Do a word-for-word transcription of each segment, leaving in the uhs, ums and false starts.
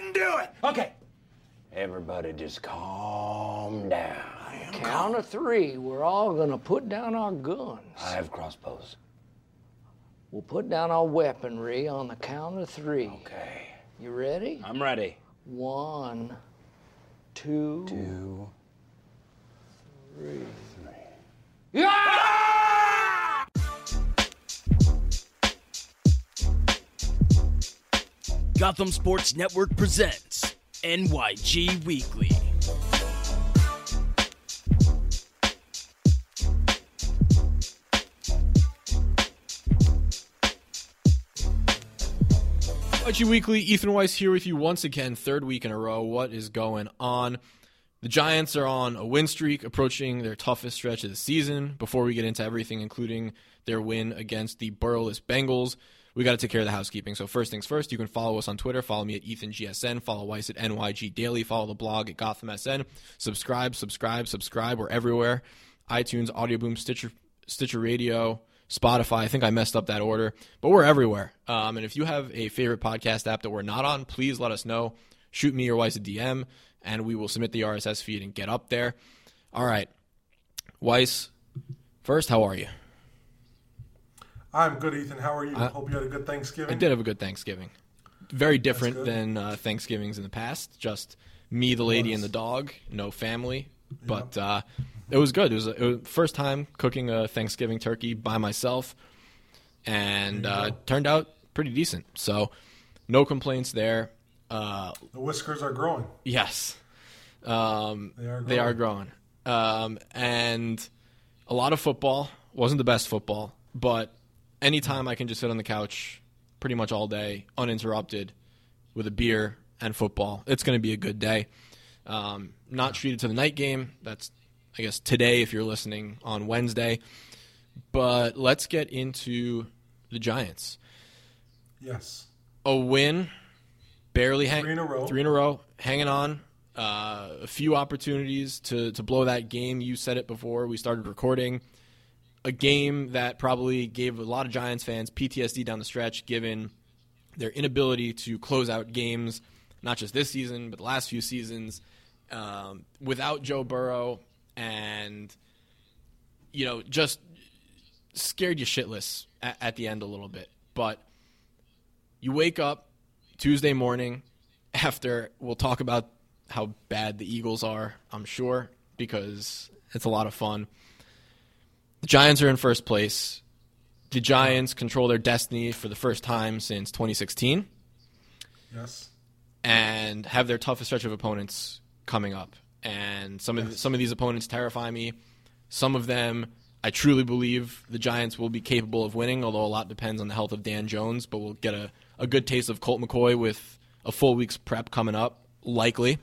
didn't do it. Okay. Everybody just calm down. Count of three, we're all gonna put down our guns. I have crossbows. We'll put down our weaponry on the count of three. Okay. You ready? I'm ready. One, two, Two. three. Yeah! Gotham Sports Network presents N Y G Weekly. N Y G Weekly, Ethan Weiss here with you once again, third week in a row. What is going on? The Giants are on a win streak, approaching their toughest stretch of the season. Before we get into everything, including their win against the Burrowless Bengals, we got to take care of the housekeeping. So first things first, you can follow us on Twitter. Follow me at Ethan G S N. Follow Weiss at N Y G Daily. Follow the blog at Gotham S N. Subscribe, subscribe, subscribe. We're everywhere. iTunes, Audio Boom, Stitcher, Stitcher Radio, Spotify. I think I messed up that order, but we're everywhere. Um, and if you have a favorite podcast app that we're not on, please let us know. Shoot me or Weiss a D M, and we will submit the R S S feed and get up there. All right. Weiss, first, how are you? I'm good, Ethan. How are you? I, Hope you had a good Thanksgiving. I did have a good Thanksgiving. Very different than uh, Thanksgivings in the past. Just me, the lady, and the dog. No family. Yeah. But uh, it was good. It was, it was first time cooking a Thanksgiving turkey by myself, and uh, turned out pretty decent. So no complaints there. Uh, the whiskers are growing. Yes. Um, they are growing. They are growing. Um, and a lot of football. Wasn't the best football, but anytime I can just sit on the couch pretty much all day, uninterrupted, with a beer and football, it's going to be a good day. Um, not treated to the night game. That's, I guess, today if you're listening on Wednesday. But let's get into the Giants. Yes. A win, barely hang- three in a row. Three in a row, hanging on. Uh, a few opportunities to, to blow that game. You said it before we started recording. A game that probably gave a lot of Giants fans P T S D down the stretch, given their inability to close out games, not just this season, but the last few seasons, um, without Joe Burrow, and, you know, just scared you shitless at, at the end a little bit. But you wake up Tuesday morning after, we'll talk about how bad the Eagles are, I'm sure, because it's a lot of fun. The Giants are in first place. The Giants control their destiny for the first time since twenty sixteen. Yes. And have their toughest stretch of opponents coming up. And some yes. of the, some of these opponents terrify me. Some of them, I truly believe the Giants will be capable of winning, although a lot depends on the health of Dan Jones. But we'll get a, a good taste of Colt McCoy with a full week's prep coming up, likely.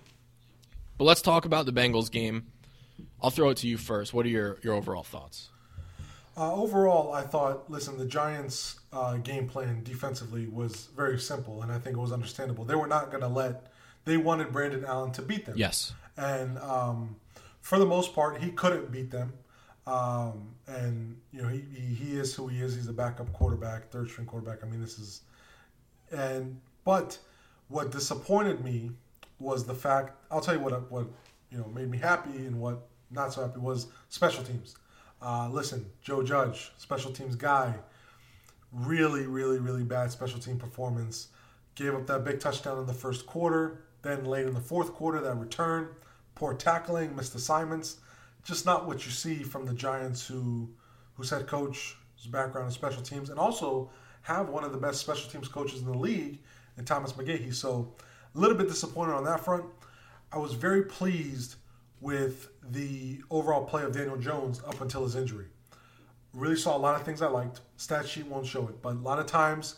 But let's talk about the Bengals game. I'll throw it to you first. What are your, your overall thoughts? Uh, overall, I thought, listen, the Giants' uh, game plan defensively was very simple, and I think it was understandable. They were not going to let – they wanted Brandon Allen to beat them. Yes. And um, for the most part, he couldn't beat them. Um, and, you know, he, he he is who he is. He's a backup quarterback, third-string quarterback. I mean, this is – and but what disappointed me was the fact – I'll tell you what, what you know made me happy and what not so happy was special teams. Uh, listen, Joe Judge, special teams guy, really, really, really bad special team performance. Gave up that big touchdown in the first quarter. Then late in the fourth quarter, that return. Poor tackling, missed assignments. Just not what you see from the Giants who, whose head coach, whose background in special teams, and also have one of the best special teams coaches in the league in Thomas McGahee. So a little bit disappointed on that front. I was very pleased with the overall play of Daniel Jones up until his injury. Really saw a lot of things I liked. Stat sheet won't show it, but a lot of times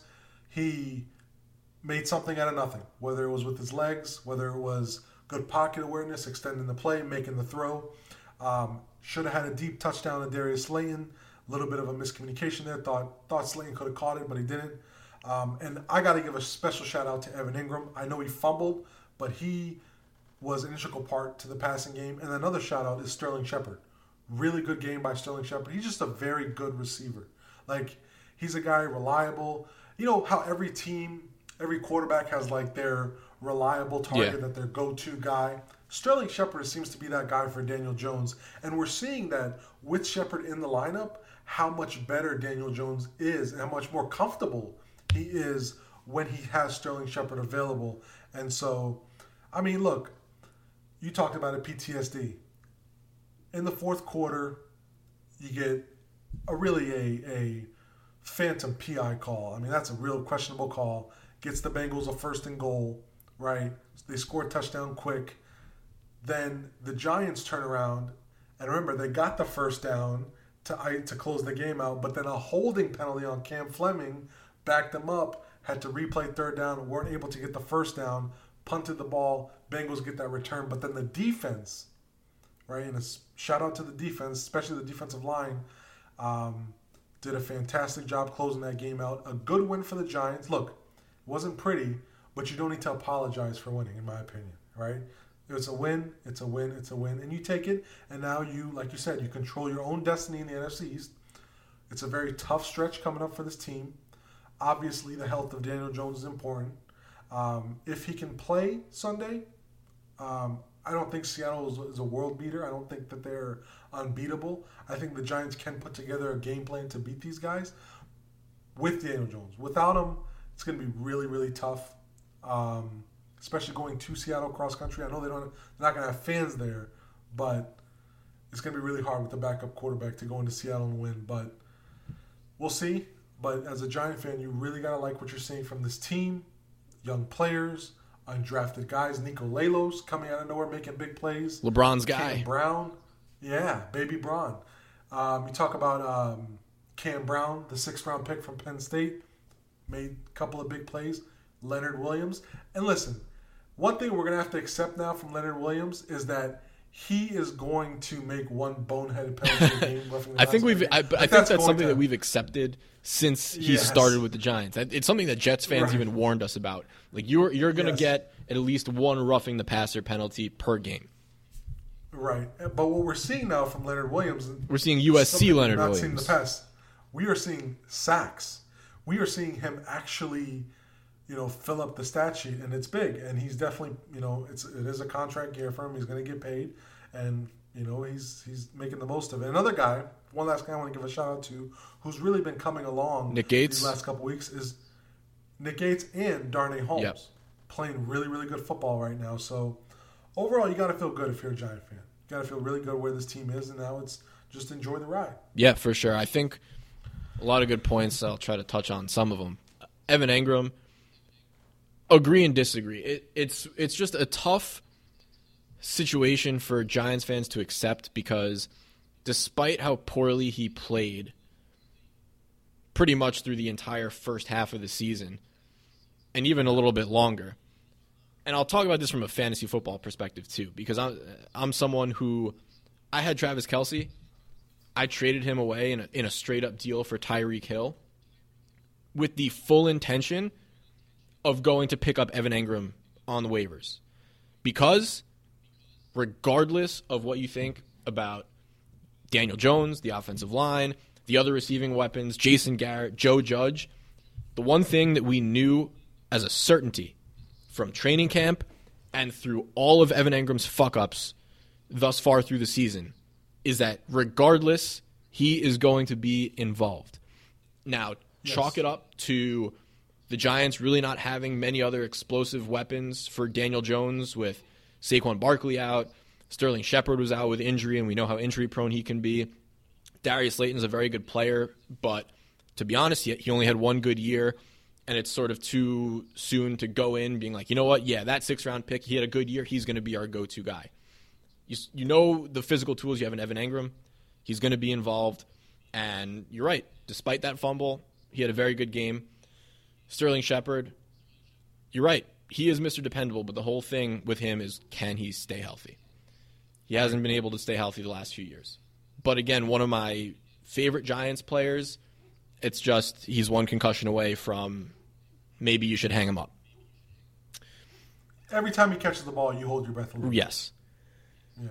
he made something out of nothing, whether it was with his legs, whether it was good pocket awareness, extending the play, making the throw. Um, should have had a deep touchdown to Darius Slayton. A little bit of a miscommunication there. Thought thought Slayton could have caught it, but he didn't. Um, and I got to give a special shout out to Evan Ingram. I know he fumbled, but he was an integral part to the passing game. And another shout out is Sterling Shepard. Really good game by Sterling Shepard. He's just a very good receiver. Like, he's a guy reliable. You know how every team, every quarterback has like their reliable target, Yeah. that their go-to guy. Sterling Shepard seems to be that guy for Daniel Jones, and we're seeing that with Shepard in the lineup, how much better Daniel Jones is and how much more comfortable he is when he has Sterling Shepard available. And so, I mean, look, you talked about it, P T S D. In the fourth quarter, you get a really a, a phantom P I call. I mean, that's a real questionable call. Gets the Bengals a first and goal, right? They score a touchdown quick. Then the Giants turn around, and remember, they got the first down to to close the game out, but then a holding penalty on Cam Fleming backed them up, had to replay third down, weren't able to get the first down, punted the ball, Bengals get that return, but then the defense, right, and a shout out to the defense, especially the defensive line, um, did a fantastic job closing that game out. A good win for the Giants. Look, it wasn't pretty, but you don't need to apologize for winning, in my opinion, right? It's a win, it's a win, it's a win, and you take it, and now you, like you said, you control your own destiny in the N F C East. It's a very tough stretch coming up for this team. Obviously, the health of Daniel Jones is important. Um, if he can play Sunday, um, I don't think Seattle is, is a world beater. I don't think that they're unbeatable. I think the Giants can put together a game plan to beat these guys with Daniel Jones. Without him, it's going to be really, really tough. Um, especially going to Seattle cross country. I know they don't, they're not going to have fans there, but it's going to be really hard with the backup quarterback to go into Seattle and win. But we'll see. But as a Giant fan, you really got to like what you're seeing from this team. Young players, undrafted guys. Nico Lalos coming out of nowhere, making big plays. LeBron's guy. Cam Brown. Yeah, baby Braun. Um, you talk about um, Cam Brown, the sixth round pick from Penn State, made a couple of big plays. Leonard Williams. And listen, one thing we're going to have to accept now from Leonard Williams is that he is going to make one boneheaded penalty a game. roughing the I think passer we've. game. I, I Like, think that's, going something to- that we've accepted since he Yes. started with the Giants. It's something that Jets fans Right. even warned us about. Like you're you're going to Yes. get at least one roughing the passer penalty per game. Right. But what we're seeing now from Leonard Williams, We're seeing U S C something we've Leonard not seen in the Williams. past, we are seeing sacks. We are seeing him actually, you know, fill up the stat sheet, and it's big. And he's definitely, you know, it's it is a contract year for him. He's going to get paid, and you know, he's he's making the most of it. Another guy, one last guy I want to give a shout out to, who's really been coming along Nick Gates. these last couple weeks is Nick Gates and Darnay Holmes, Yep. playing really really good football right now. So overall, you got to feel good if you're a Giant fan. You got to feel really good where this team is, and now it's just enjoy the ride. Yeah, for sure. I think a lot of good points. I'll try to touch on some of them. Evan Engram, agree and disagree. It, it's it's just a tough situation for Giants fans to accept because despite how poorly he played pretty much through the entire first half of the season and even a little bit longer, and I'll talk about this from a fantasy football perspective too, because I'm, I'm someone who, I had Travis Kelce. I traded him away in a, in a straight-up deal for Tyreek Hill with the full intention of going to pick up Evan Engram on the waivers. Because regardless of what you think about Daniel Jones, the offensive line, the other receiving weapons, Jason Garrett, Joe Judge, the one thing that we knew as a certainty from training camp and through all of Evan Engram's fuck-ups thus far through the season is that regardless, he is going to be involved. Now, Yes. chalk it up to the Giants really not having many other explosive weapons for Daniel Jones with Saquon Barkley out. Sterling Shepard was out with injury, and we know how injury-prone he can be. Darius Slayton's a very good player, but to be honest, he he only had one good year, and it's sort of too soon to go in being like, you know what, yeah, that sixth-round pick, he had a good year, he's going to be our go-to guy. You, you know the physical tools you have in Evan Engram. He's going to be involved, and you're right. Despite that fumble, he had a very good game. Sterling Shepard, you're right. He is Mister Dependable, but the whole thing with him is can he stay healthy? He hasn't been able to stay healthy the last few years. But again, one of my favorite Giants players, it's just he's one concussion away from maybe you should hang him up. Every time he catches the ball, you hold your breath a little. Yes. Yeah.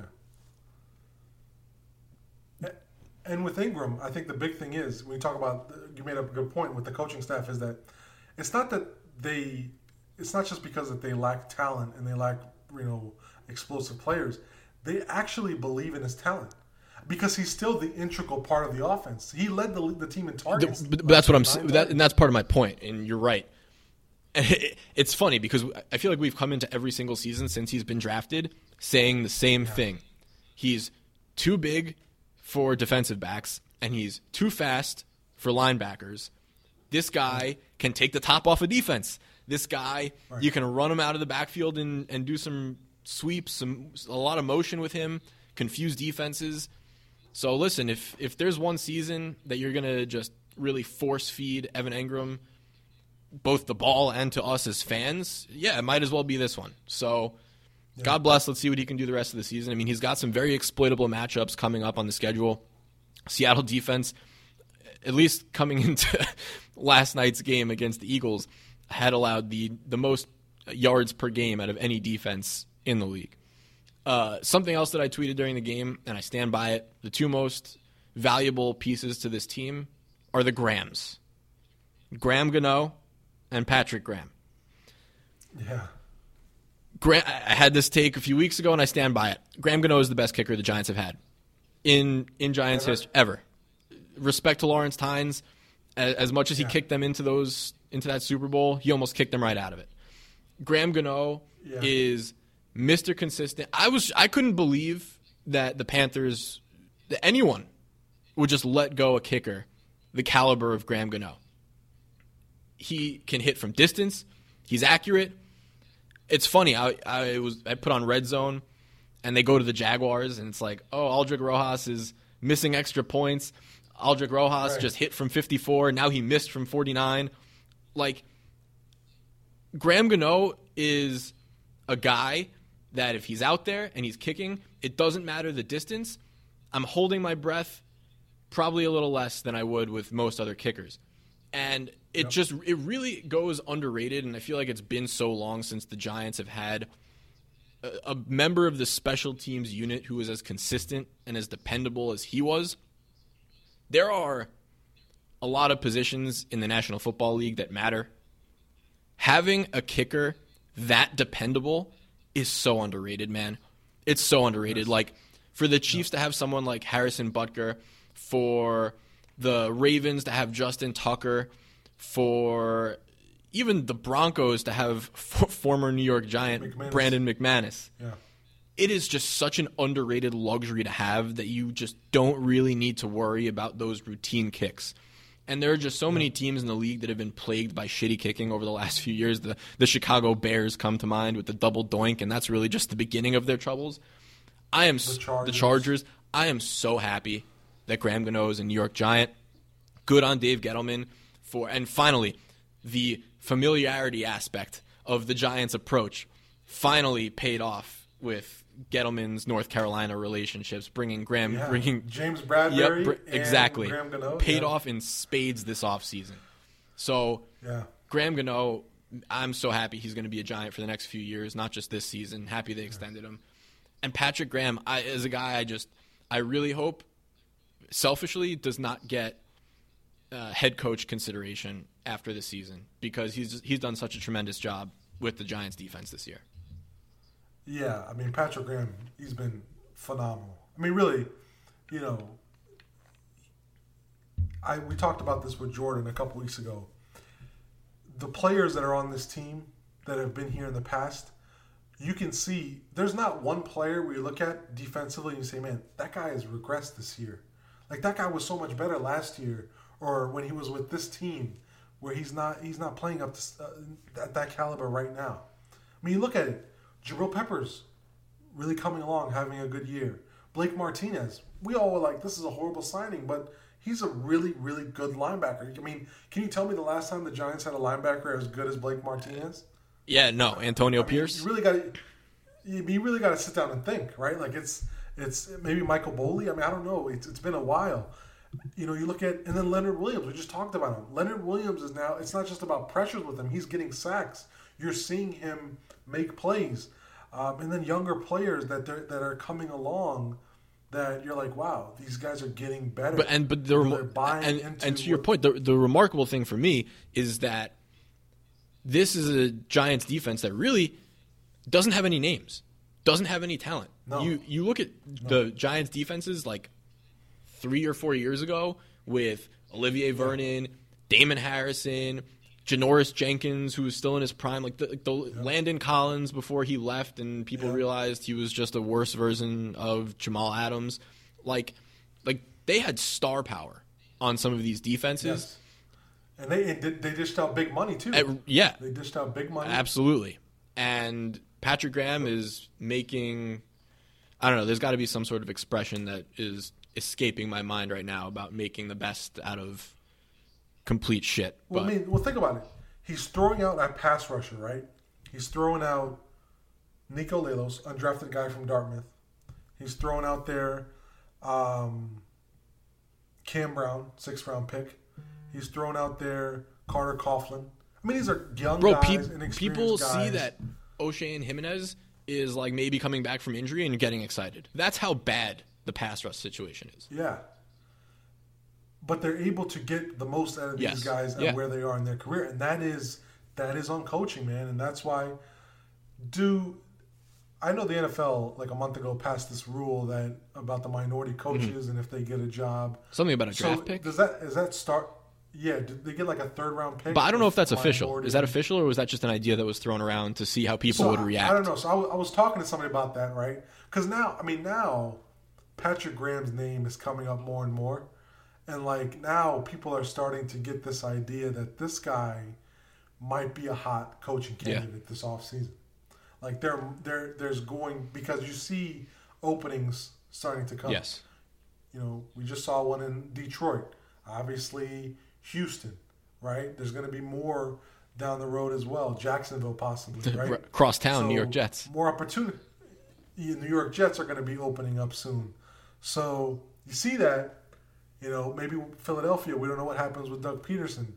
And with Ingram, I think the big thing is, when you talk about, you made up a good point with the coaching staff, is that it's not that they it's not just because that they lack talent and they lack, you know, explosive players. They actually believe in his talent because he's still the integral part of the offense. He led the, the team in targets. The, but that's what I'm saying, that, and that's part of my point. And you're right. It, it's funny because I feel like we've come into every single season since he's been drafted saying the same yeah. thing. He's too big for defensive backs, and he's too fast for linebackers. This guy can take the top off of defense. This guy, right. you can run him out of the backfield and, and do some sweeps, some a lot of motion with him, confuse defenses. So listen, if if there's one season that you're going to just really force feed Evan Engram both the ball and to us as fans, yeah, it might as well be this one. So yeah. God bless. Let's see what he can do the rest of the season. I mean, he's got some very exploitable matchups coming up on the schedule. Seattle defense, at least coming into last night's game against the Eagles, had allowed the, the most yards per game out of any defense in the league. Uh, something else that I tweeted during the game, and I stand by it, the two most valuable pieces to this team are the Grahams. Graham Gano and Patrick Graham. Yeah. Graham, I had this take a few weeks ago, and I stand by it. Graham Gano is the best kicker the Giants have had in in Giants ever? history ever. Respect to Lawrence Tynes, as, as much as he yeah. kicked them into those into that Super Bowl, he almost kicked them right out of it. Graham Gano yeah. is Mister Consistent. I was I couldn't believe that the Panthers, that anyone would just let go a kicker the caliber of Graham Gano. He can hit from distance. He's accurate. It's funny. I I was I put on Red Zone, and they go to the Jaguars, and it's like, oh, Aldrick Rojas is missing extra points. Aldrick Rojas right. just hit from fifty-four. Now he missed from forty-nine. Like, Graham Gano is a guy that if he's out there and he's kicking, it doesn't matter the distance. I'm holding my breath probably a little less than I would with most other kickers. And it yep. just, it really goes underrated, and I feel like it's been so long since the Giants have had a, a member of the special teams unit who was as consistent and as dependable as he was. There are a lot of positions in the National Football League that matter. Having a kicker that dependable is so underrated, man. It's so underrated. Yes. Like, for the Chiefs to have someone like Harrison Butker, for the Ravens to have Justin Tucker, for even the Broncos to have f- former New York Giant McManus. Brandon McManus. Yeah. It is just such an underrated luxury to have that you just don't really need to worry about those routine kicks. And there are just so many teams in the league that have been plagued by shitty kicking over the last few years. The the Chicago Bears come to mind with the double doink, and that's really just the beginning of their troubles. I am the Chargers. the Chargers. I am so happy that Graham Gano is a New York Giant. Good on Dave Gettleman for, and finally, the familiarity aspect of the Giants' approach finally paid off with Gettleman's North Carolina relationships, bringing Graham, yeah. bringing James Bradbury, yep, br- and exactly, Graham Gano, paid yeah. off in spades this offseason. So, yeah. Graham Gano, I'm so happy he's going to be a Giant for the next few years, not just this season. Happy they extended him. And Patrick Graham, I, as a guy, I just, I really hope, selfishly, does not get uh, head coach consideration after this season because he's he's done such a tremendous job with the Giants defense this year. Yeah, I mean, Patrick Graham, he's been phenomenal. I mean, really, you know, I we talked about this with Jordan a couple weeks ago. The players that are on this team that have been here in the past, you can see there's not one player where you look at defensively and you say, man, that guy has regressed this year. Like, that guy was so much better last year or when he was with this team where he's not he's not playing up to, uh, at that caliber right now. I mean, you look at it. Jabril Peppers really coming along, having a good year. Blake Martinez, we all were like, this is a horrible signing, but he's a really, really good linebacker. I mean, can you tell me the last time the Giants had a linebacker as good as Blake Martinez? Yeah, no, Antonio I mean, Pierce. You really got to, you, you really got to sit down and think, right? Like it's, it's maybe Michael Boley. I mean, I don't know. It's, it's been a while. You know, you look at, and then Leonard Williams. We just talked about him. Leonard Williams is now. It's not just about pressures with him. He's getting sacks. You're seeing him make plays, um, and then younger players that that are coming along. That you're like, wow, these guys are getting better. But and but the they're buying and, into and to your what, point, the the remarkable thing for me is that this is a Giants defense that really doesn't have any names, doesn't have any talent. No. You you look at the Giants defenses like three or four years ago with Olivier Vernon, Damon Harrison, Janoris Jenkins, who was still in his prime, like the, like the yeah. Landon Collins before he left and people yeah. realized he was just a worse version of Jamal Adams. Like, like they had star power on some of these defenses. Yes. And they and they dished out big money, too. At, yeah. They dished out big money. Absolutely. And Patrick Graham is making, I don't know, there's got to be some sort of expression that is escaping my mind right now about making the best out of complete shit. Well, but, I mean, well, think about it. He's throwing out that pass rusher, right? He's throwing out Nico Lelos, undrafted guy from Dartmouth. He's throwing out there um, Cam Brown, sixth round pick. He's throwing out there Carter Coughlin. I mean, these are young Bro, guys, pe- inexperienced people guys. see that O'Shea and Jimenez is like maybe coming back from injury and getting excited. That's how bad the pass rush situation is. Yeah. But they're able to get the most out of Yes. these guys and Yeah. where they are in their career. And that is that is on coaching, man. And that's why do I know the N F L like a month ago passed this rule that about the minority coaches Mm-hmm. and if they get a job. Something about a So draft pick? does that is that start yeah, did they get like a third round pick? But I don't know if that's official. minority? Is that official, or was that just an idea that was thrown around to see how people So, would react? I don't know. So I was, I was talking to somebody about that, right? Because now, I mean, now Patrick Graham's name is coming up more and more. And, like, now people are starting to get this idea that this guy might be a hot coaching candidate Yeah. this offseason. Like, there, there, there's going – because you see openings starting to come. Yes. You know, we just saw one in Detroit. Obviously, Houston, right? There's going to be more down the road as well. Jacksonville possibly, right? Cross town, So, New York Jets. More opportunity. The New York Jets are going to be opening up soon. So you see that, you know, maybe Philadelphia, we don't know what happens with Doug Peterson.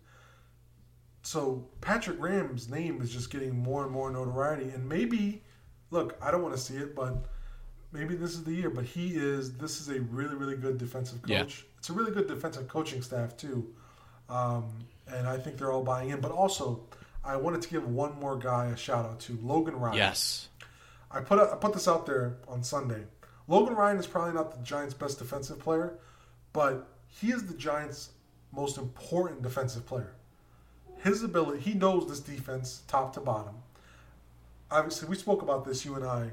So Patrick Graham's name is just getting more and more notoriety. And maybe, look, I don't want to see it, but maybe this is the year. But he is, this is a really, really good defensive coach. Yeah. It's a really good defensive coaching staff, too. Um, and I think they're all buying in. But also, I wanted to give one more guy a shout out to, Logan Ryan. Yes. I put I put this out there on Sunday. Logan Ryan is probably not the Giants' best defensive player, but he is the Giants' most important defensive player. His ability, he knows this defense top to bottom. Obviously, we spoke about this, you and I,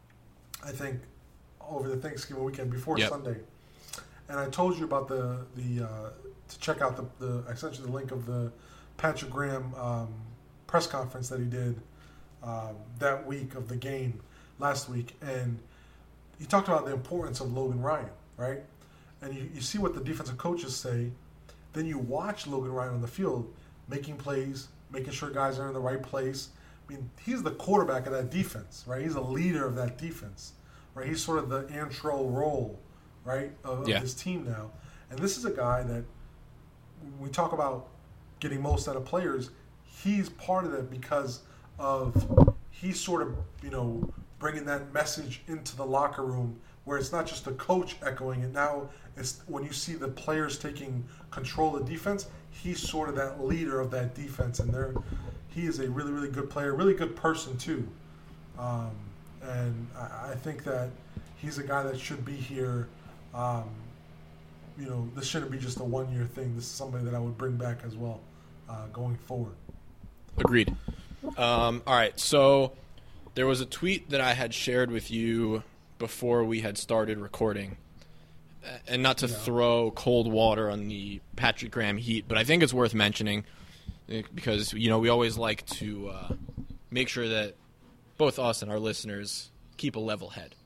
I think, over the Thanksgiving weekend before Yep. Sunday. And I told you about the, the uh, to check out the, the, I sent you the link of the Patrick Graham um, press conference that he did um, that week of the game last week. And he talked about the importance of Logan Ryan, right? And you, you see what the defensive coaches say. Then you watch Logan Ryan on the field making plays, making sure guys are in the right place. I mean, he's the quarterback of that defense, right? He's a leader of that defense, right? He's sort of the Antrell role, right, of, of Yeah. this team now. And this is a guy that, when we talk about getting most out of players, he's part of that because of he's sort of, you know, bringing that message into the locker room where it's not just the coach echoing it. Now it's when you see the players taking control of defense, he's sort of that leader of that defense, and they're, he is a really, really good player, really good person too. Um, and I, I think that he's a guy that should be here. Um, you know, this shouldn't be just a one-year thing. This is somebody that I would bring back as well uh, going forward. Agreed. Um, all right, so there was a tweet that I had shared with you before we had started recording. And not to Yeah. throw cold water on the Patrick Graham heat, but I think it's worth mentioning because, you know, we always like to uh, make sure that both us and our listeners keep a level head.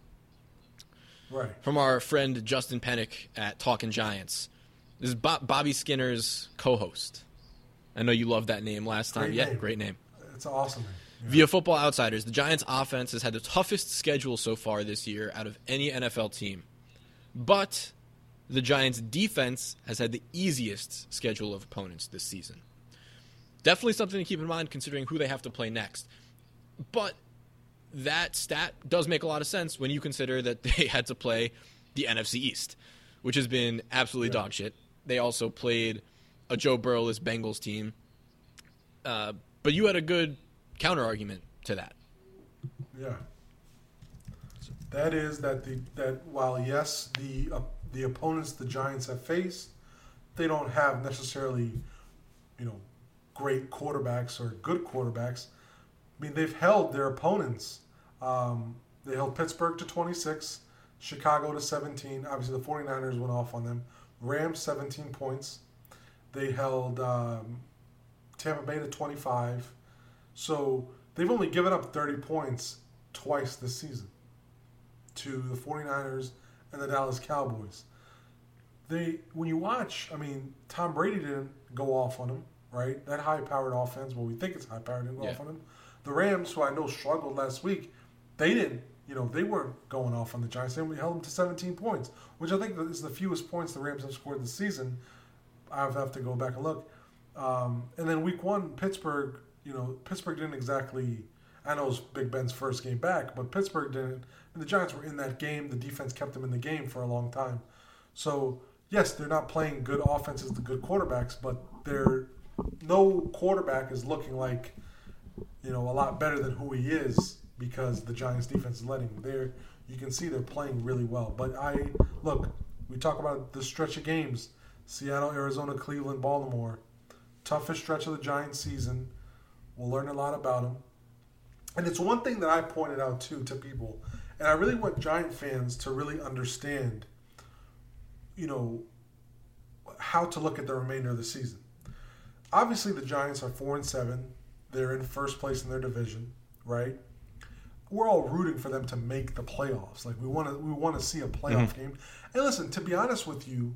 Right. From our friend Justin Pennick at Talkin' Giants. This is Bob- Bobby Skinner's co-host. I know you loved that name last time. Great yeah, name. great name. It's awesome. Yeah. Via Football Outsiders, the Giants' offense has had the toughest schedule so far this year out of any N F L team. But the Giants' defense has had the easiest schedule of opponents this season. Definitely something to keep in mind considering who they have to play next. But that stat does make a lot of sense when you consider that they had to play the N F C East, which has been absolutely Yeah. dog shit. They also played a Joe Burrow-less Bengals team. Uh, but you had a good counter argument to that. Yeah. That is that the that while yes the uh, the opponents the Giants have faced, they don't have necessarily, you know, great quarterbacks or good quarterbacks. I mean, they've held their opponents. Um, they held Pittsburgh to twenty-six, Chicago to seventeen. Obviously, the 49ers went off on them. Rams seventeen points. They held um, Tampa Bay to twenty-five. So they've only given up thirty points twice this season to the 49ers and the Dallas Cowboys. They, when you watch, I mean, Tom Brady didn't go off on them, right? That high-powered offense, well, we think it's high-powered, didn't go yeah. off on them. The Rams, who I know struggled last week, they didn't, you know, they weren't going off on the Giants. They only held them to seventeen points, which I think is the fewest points the Rams have scored this season. I have to go back and look. Um, and then week one, Pittsburgh, you know, Pittsburgh didn't exactly, I know it was Big Ben's first game back, but Pittsburgh didn't. And the Giants were in that game. The defense kept them in the game for a long time. So, yes, they're not playing good offenses to good quarterbacks, but they're, no quarterback is looking like, you know, a lot better than who he is because the Giants defense is letting him. They're, you can see they're playing really well. But I, look, we talk about the stretch of games. Seattle, Arizona, Cleveland, Baltimore. Toughest stretch of the Giants season. We'll learn a lot about them. And it's one thing that I pointed out, too, to people. And I really want Giant fans to really understand, you know, how to look at the remainder of the season. Obviously, the Giants are four and seven. They're in first place in their division, right? We're all rooting for them to make the playoffs. Like we want to, we want to see a playoff mm-hmm. game. And listen, to be honest with you,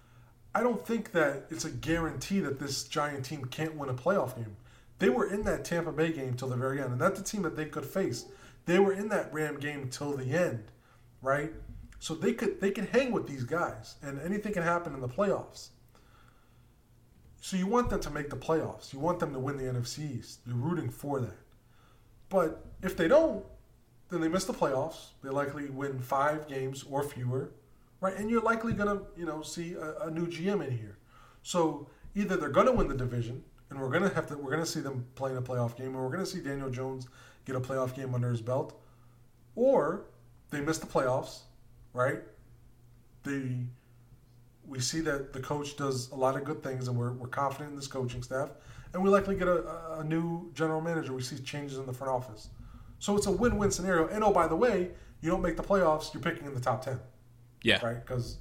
I don't think that it's a guarantee that this Giant team can't win a playoff game. They were in that Tampa Bay game till the very end, and that's a team that they could face. They were in that Ram game till the end, right? So they could they can hang with these guys, and anything can happen in the playoffs. So you want them to make the playoffs. You want them to win the N F C East. You're rooting for that. But if they don't, then they miss the playoffs. They likely win five games or fewer, right? And you're likely gonna, you know, see a, a new G M in here. So either they're gonna win the division, and we're gonna have to, we're gonna see them playing a playoff game, or we're gonna see Daniel Jones get a playoff game under his belt, or they miss the playoffs, right? They, we see that the coach does a lot of good things, and we're we're confident in this coaching staff, and we likely get a, a new general manager. We see changes in the front office, so it's a win-win scenario. And oh, by the way, you don't make the playoffs, you're picking in the top ten, yeah, right? Because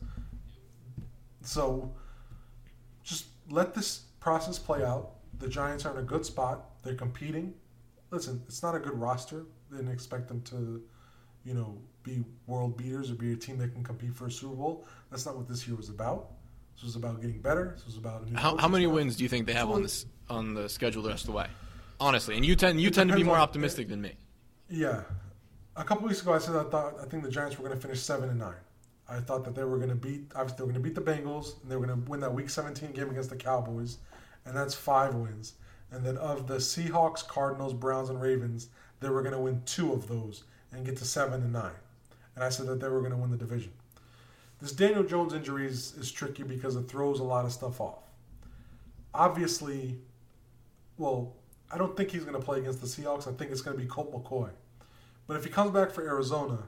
so just let this process play out. The Giants are in a good spot. They're competing. Listen, it's not a good roster. They didn't expect them to, you know, be world beaters or be a team that can compete for a Super Bowl. That's not what this year was about. This was about getting better. This was about a new how, how many staff. wins do you think they have so, on this on the schedule the rest of the way? Honestly, and you tend you tend to be more optimistic on, than me. Yeah, a couple weeks ago I said I thought I think the Giants were going to finish seven and nine. I thought that they were going to beat obviously they were going to beat the Bengals and they were going to win that Week seventeen game against the Cowboys, and that's five wins. And then of the Seahawks, Cardinals, Browns, and Ravens, they were going to win two of those and get to seven and nine. And I said that they were going to win the division. This Daniel Jones injury is, is tricky because it throws a lot of stuff off. Obviously, well, I don't think he's going to play against the Seahawks. I think it's going to be Colt McCoy. But if he comes back for Arizona,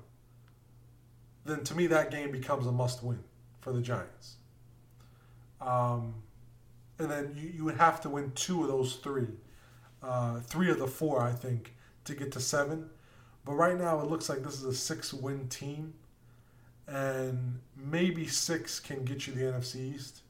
then to me that game becomes a must-win for the Giants. Um... And then you, you would have to win two of those three. Uh, three of the four, I think, to get to seven. But right now it looks like this is a six-win team. And maybe six can get you the N F C East.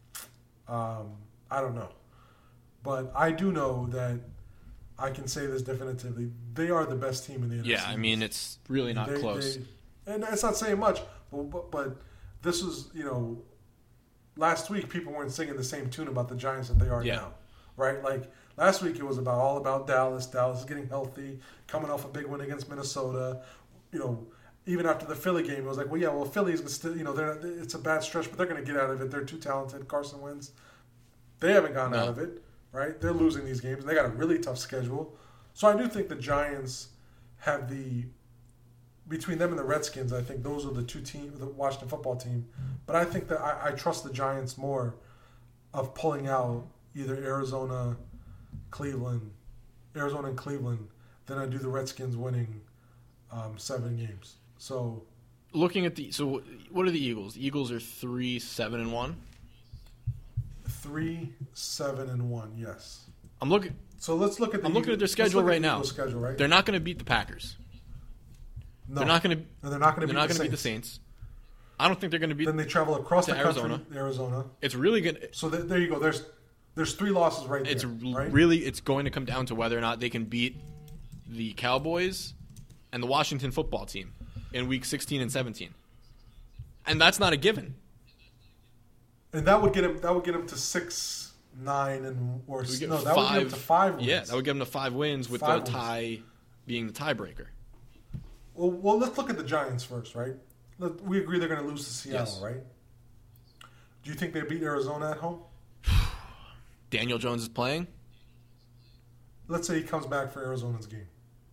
Um, I don't know. But I do know that I can say this definitively. They are the best team in the N F C Yeah, I mean, it's really not they, close. They, and it's not saying much. But, but, but this is, you know... Last week, people weren't singing the same tune about the Giants that they are yeah. now, right? Like, last week, it was about all about Dallas. Dallas is getting healthy, coming off a big win against Minnesota. You know, even after the Philly game, it was like, well, yeah, well, Philly's still, you know, they're it's a bad stretch, but they're going to get out of it. They're too talented. Carson Wentz, they haven't gotten no. out of it, right? They're losing these games. They got a really tough schedule. So I do think the Giants have the... Between them and the Redskins, I think those are the two teams, the Washington football team. But I think that I, I trust the Giants more of pulling out either Arizona, Cleveland, Arizona and Cleveland than I do the Redskins winning um, seven games. So, looking at the so, what are the Eagles? The Eagles are three, seven, and one. Three, seven, and one. Yes. I'm looking. So let's look at the I'm looking Eagles, at their schedule right now. Schedule, right? They're not going to beat the Packers. No. They're not going to. And they're not going to. They're not going to beat the Saints. I don't think they're going to beat. Then they travel across to the Arizona. country, Arizona. It's really good. So th- there you go. There's there's three losses right It's there. Right? really it's going to come down to whether or not they can beat the Cowboys and the Washington football team in week sixteen and seventeen. And that's not a given. And that would get him. That would get him to six, nine, and or We get no, that five, would get him to five wins. Yeah, that would get him to five wins with Five the wins. tie being the tiebreaker. Well, well, let's look at the Giants first, right? Let- We agree they're going to lose to Seattle, Yes. right? Do you think they beat Arizona at home? Daniel Jones is playing. Let's say he comes back for Arizona's game.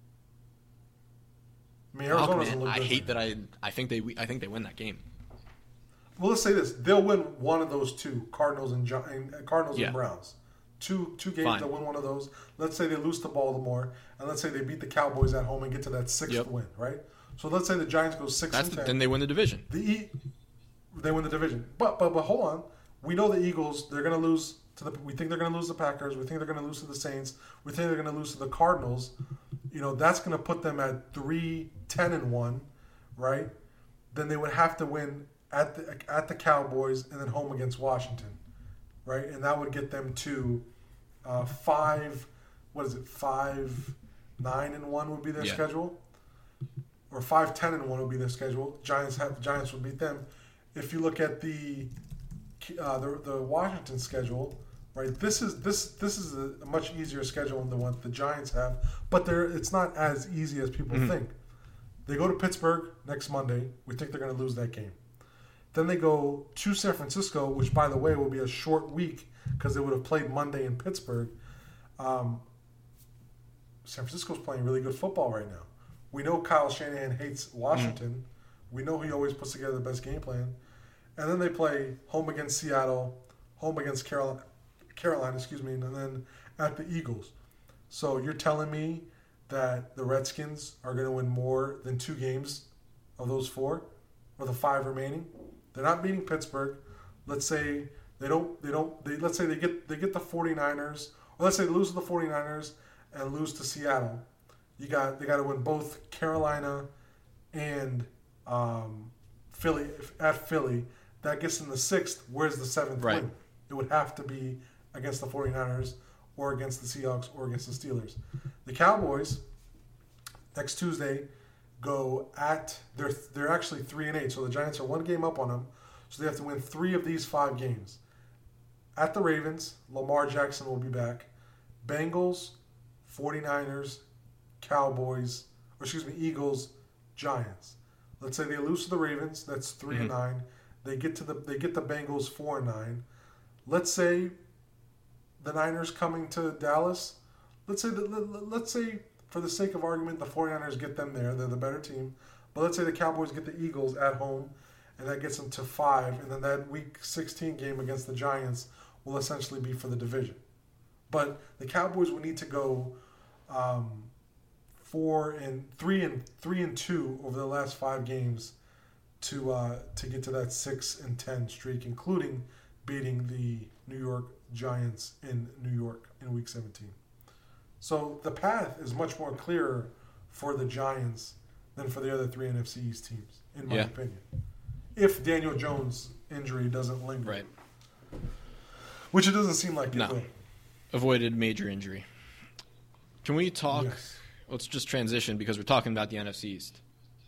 I mean, Fuck, Arizona doesn't man. look I good. hate that I I think they I think they win that game. Well, let's say this: they'll win one of those two, Cardinals and, Gi- and uh, Cardinals Yeah. and Browns. Two two games, Fine. they'll win one of those. Let's say they lose to Baltimore, and let's say they beat the Cowboys at home and get to that sixth Yep. win, right? So let's say the Giants go six That's and the, ten. then they win the division. The e- they win the division, but but but hold on. We know the Eagles. They're going to lose to the. We think they're going to lose to the Packers. We think they're going to lose to the Saints. We think they're going to lose to the Cardinals. You know, that's going to put them at three, ten, and one, right? Then they would have to win at the at the Cowboys and then home against Washington, right? And that would get them to uh, five. What is it? Five, nine, and one would be their Yeah. schedule, or five, ten, and one would be their schedule. Giants have Giants would beat them. If you look at the uh, the the Washington schedule, right? This is this this is a, a much easier schedule than what the Giants have, but they're it's not as easy as people Mm-hmm. think. They go to Pittsburgh next Monday. We think they're going to lose that game. Then they go to San Francisco, which, by the way, will be a short week because they would have played Monday in Pittsburgh. Um, San Francisco's playing really good football right now. We know Kyle Shanahan hates Washington. Mm. We know he always puts together the best game plan. And then they play home against Seattle, home against Carolina, Carolina, excuse me, and then at the Eagles. So you're telling me that the Redskins are going to win more than two games of those four, or the five remaining? They're not beating Pittsburgh. Let's say they don't. They don't. They let's say they get they get the 49ers, or let's say they lose to the 49ers and lose to Seattle. You got they got to win both Carolina and um, Philly at Philly. That gets them the sixth. Where's the seventh Right. win? It would have to be against the 49ers or against the Seahawks or against the Steelers. The Cowboys next Tuesday go at they're they're actually three and eight. So the Giants are one game up on them. So they have to win three of these five games. At the Ravens, Lamar Jackson will be back. Bengals, 49ers, Cowboys, or excuse me, Eagles, Giants. Let's say they lose to the Ravens, that's three Mm-hmm. and nine. They get to the they get the Bengals four and nine. Let's say the Niners coming to Dallas. Let's say that let, let's say for the sake of argument the 49ers get them there. They're the better team. But let's say the Cowboys get the Eagles at home and that gets them to five, and then that week sixteen game against the Giants will essentially be for the division. But the Cowboys will need to go um, four and three and three and two over the last five games to uh, to get to that six and ten streak, including beating the New York Giants in New York in Week seventeen. So the path is much more clearer for the Giants than for the other three N F C East teams, in my Yeah. opinion. If Daniel Jones' injury doesn't linger, Right. which it doesn't seem like it No. will. Avoided major injury. Can we talk? Yes. Let's just transition because we're talking about the N F C East.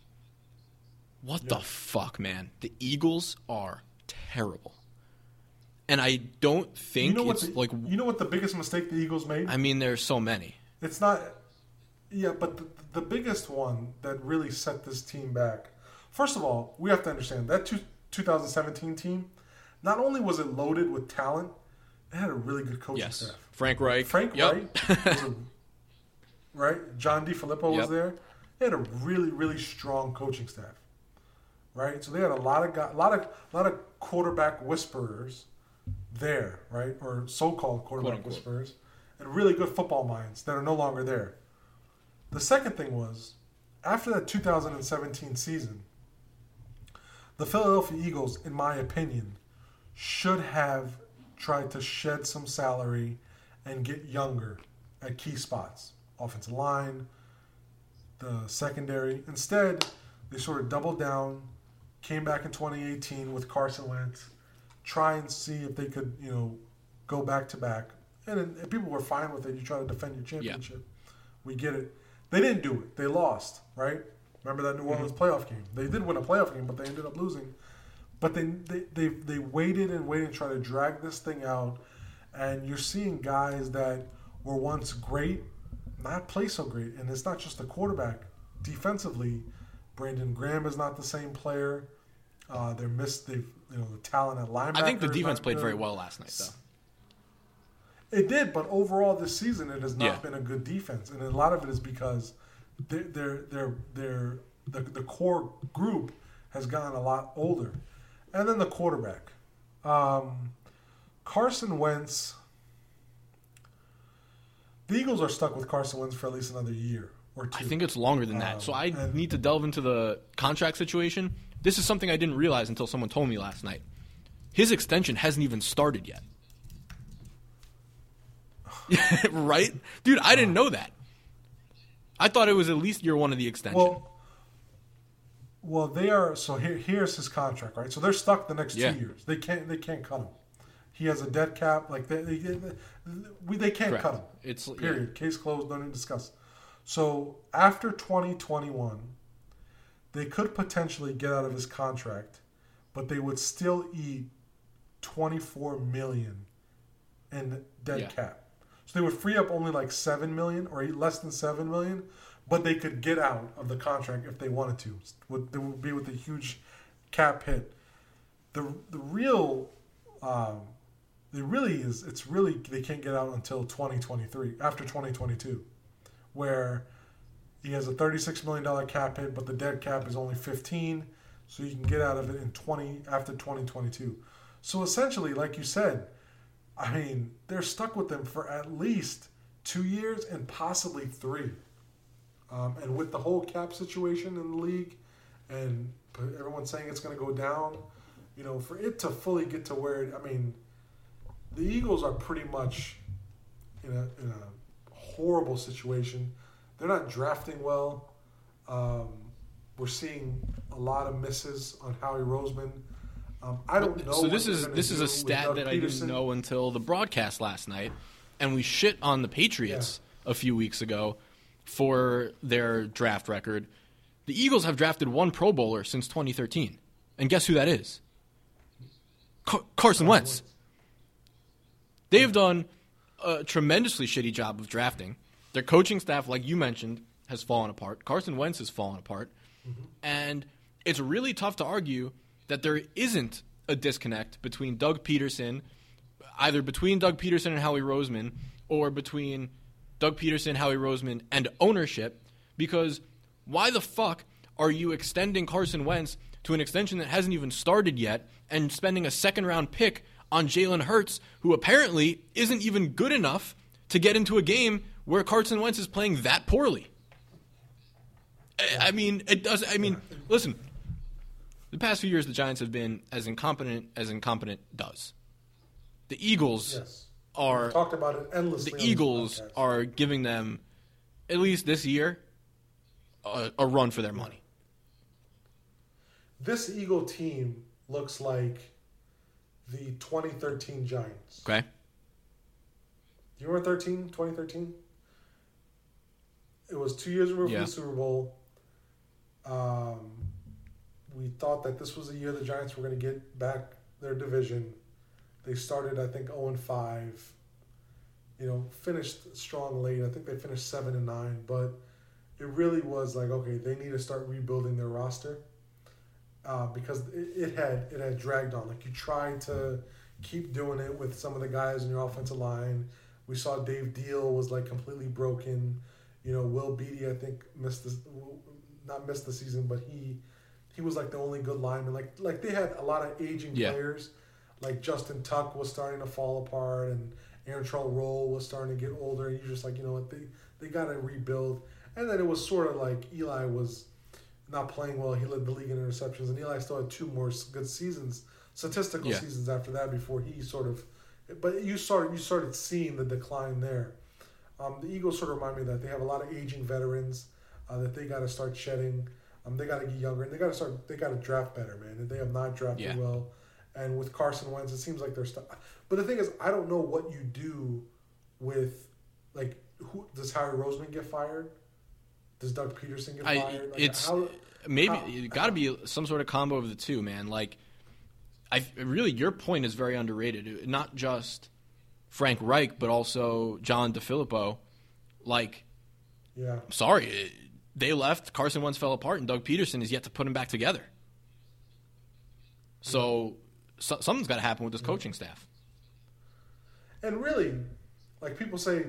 What the Yes. fuck, man? The Eagles are terrible. And I don't think You know what? it's The, like. you know what the biggest mistake the Eagles made? I mean, there's so many. It's not. Yeah, but the, the biggest one that really set this team back. First of all, we have to understand that two, twenty seventeen team. Not only was it loaded with talent, it had a really good coaching Yes. staff. Frank Reich. Frank Yep. Wright, was a, right? John DiFilippo was Yep. there. They had a really, really strong coaching staff, right? So they had a lot of guys, a lot of, a lot of quarterback whisperers there, right, or so-called quarterback Quote, unquote. whisperers, and really good football minds that are no longer there. The second thing was, after that two thousand seventeen season, the Philadelphia Eagles, in my opinion, should have tried to shed some salary and get younger at key spots. Offensive line, the secondary. Instead, they sort of doubled down, came back in twenty eighteen with Carson Wentz, try and see if they could, you know, go back to back. And, and people were fine with it. You try to defend your championship. Yeah. We get it. They didn't do it. They lost, right? Remember that New Orleans mm-hmm. playoff game? They did win a playoff game, but they ended up losing. But they, they, they, they waited and waited and tried to drag this thing out. And you're seeing guys that were once great not play so great. And it's not just the quarterback. Defensively, Brandon Graham is not the same player. Uh, they're missed. They've you know the talent at linebacker. I think the defense played good. very well last night, though. It did, but overall this season it has not yeah. been a good defense, and a lot of it is because they're, they're, they're, they're, the the core group has gotten a lot older, and then the quarterback, um, Carson Wentz. The Eagles are stuck with Carson Wentz for at least another year or two. I think it's longer than that. Um, so I and, need to delve into the contract situation. This is something I didn't realize until someone told me last night. His extension hasn't even started yet. Right? Dude, I didn't know that. I thought it was at least year one of the extension. Well, well they are. So here, here's his contract, right? So they're stuck the next yeah. two years. They can't. They can't cut him. He has a dead cap. Like they, they, they, we, they can't Correct. cut him. It's period. Yeah. Case closed. Don't even discuss. So after twenty twenty-one, they could potentially get out of his contract, but they would still eat twenty-four million in dead yeah. cap. So they would free up only like seven million or less than seven million, but they could get out of the contract if they wanted to. They would be with a huge cap hit. The the real, um, it really is. It's really they can't get out until twenty twenty-three, after twenty twenty-two, where he has a thirty-six million dollars cap hit, but the dead cap is only fifteen, so you can get out of it in twenty after twenty twenty-two. So essentially, like you said, I mean, they're stuck with them for at least two years and possibly three. Um, and with the whole cap situation in the league, and everyone saying it's going to go down, you know, for it to fully get to where, it, I mean, the Eagles are pretty much in a in a horrible situation. They're not drafting well. Um, we're seeing a lot of misses on Howie Roseman. Um, I don't know. So this is this is a stat that I didn't know until the broadcast last night, and we shit on the Patriots yeah. a few weeks ago for their draft record. The Eagles have drafted one Pro Bowler since twenty thirteen, and guess who that is? Car- Carson Wentz. They have done a tremendously shitty job of drafting. Their coaching staff, like you mentioned, has fallen apart. Carson Wentz has fallen apart, mm-hmm. and it's really tough to argue that there isn't a disconnect between Doug Peterson, either between Doug Peterson and Howie Roseman, or between Doug Peterson, Howie Roseman, and ownership, because why the fuck are you extending Carson Wentz to an extension that hasn't even started yet and spending a second-round pick on Jalen Hurts, who apparently isn't even good enough to get into a game where Carson Wentz is playing that poorly? I mean, it does. I mean, listen, the past few years, the Giants have been as incompetent as incompetent does. The Eagles yes. are We've talked about it endlessly. The Eagles are giving them, at least this year, a, a run for their money. This Eagle team looks like the twenty thirteen Giants. Okay. Do you remember thirteen, twenty thirteen? It was two years removed yeah. from the Super Bowl. Um, we thought that this was the year the Giants were going to get back their division. They started, I think, oh and five. You know, finished strong late. I think they finished seven and nine. But it really was like, okay, they need to start rebuilding their roster uh, because it, it had it had dragged on. Like you tried to keep doing it with some of the guys in your offensive line. We saw Dave Deal was like completely broken. You know, Will Beatty, I think, missed the, not missed the season, but he he was like the only good lineman. Like like they had a lot of aging yeah. players. Like Justin Tuck was starting to fall apart, and Antrell Roll was starting to get older, and you're just like, you know what, they, they got to rebuild. And then it was sort of like Eli was not playing well. He led the league in interceptions, and Eli still had two more good seasons, statistical yeah. seasons after that before he sort of – but you started, you started seeing the decline there. Um, the Eagles sort of remind me that they have a lot of aging veterans uh, that they got to start shedding. Um, they got to get younger, and they got to start. They got to draft better, man. And they have not drafted yeah. well. And with Carson Wentz, it seems like they're stuck. But the thing is, I don't know what you do with, like, who does Harry Roseman get fired? Does Doug Peterson get I, fired? Like, it's how, maybe how, it got to be some sort of combo of the two, man. Like, I really, your point is very underrated. Not just Frank Reich, but also John DeFilippo. Like, yeah, sorry, they left. Carson Wentz fell apart, and Doug Peterson is yet to put him back together. So, so something's got to happen with this coaching staff. And really, like people say,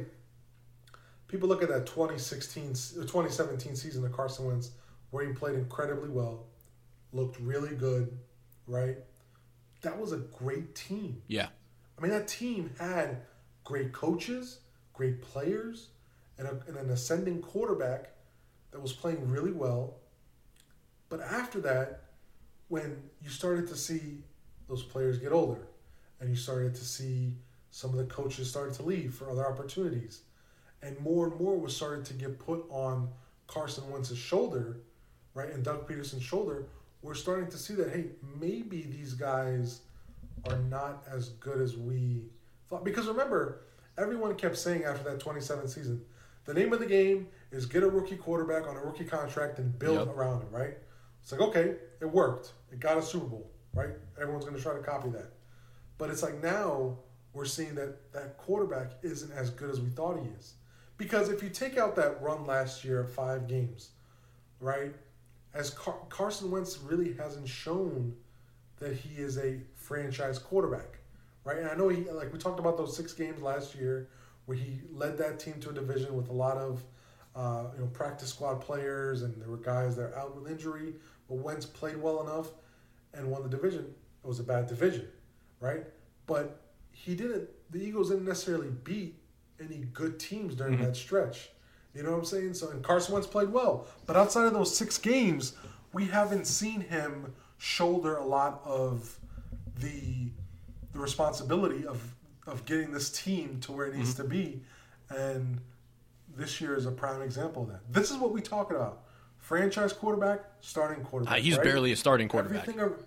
people look at that twenty sixteen, twenty seventeen season of Carson Wentz, where he played incredibly well, looked really good, right? That was a great team. Yeah. I mean, that team had great coaches, great players, and, a, and an ascending quarterback that was playing really well. But after that, when you started to see those players get older, and you started to see some of the coaches started to leave for other opportunities, and more and more was started to get put on Carson Wentz's shoulder, right, and Doug Peterson's shoulder, we're starting to see that, hey, maybe these guys are not as good as we thought. Because remember, everyone kept saying after that twenty-seven season, the name of the game is get a rookie quarterback on a rookie contract and build yep. around him, right? It's like, okay, it worked. It got a Super Bowl, right? Everyone's going to try to copy that. But it's like now we're seeing that that quarterback isn't as good as we thought he is. Because if you take out that run last year of five games, right, as Car- Carson Wentz really hasn't shown that he is a franchise quarterback, right? And I know he, like we talked about those six games last year where he led that team to a division with a lot of, uh, you know, practice squad players, and there were guys that are out with injury, but Wentz played well enough and won the division. It was a bad division, right? But he didn't, the Eagles didn't necessarily beat any good teams during mm-hmm. that stretch. You know what I'm saying? So, and Carson Wentz played well. But outside of those six games, we haven't seen him shoulder a lot of the the responsibility of, of getting this team to where it needs mm-hmm. to be. And this year is a prime example of that. This is what we talk about. Franchise quarterback, starting quarterback. Uh, he's right? barely a starting quarterback. Everything are,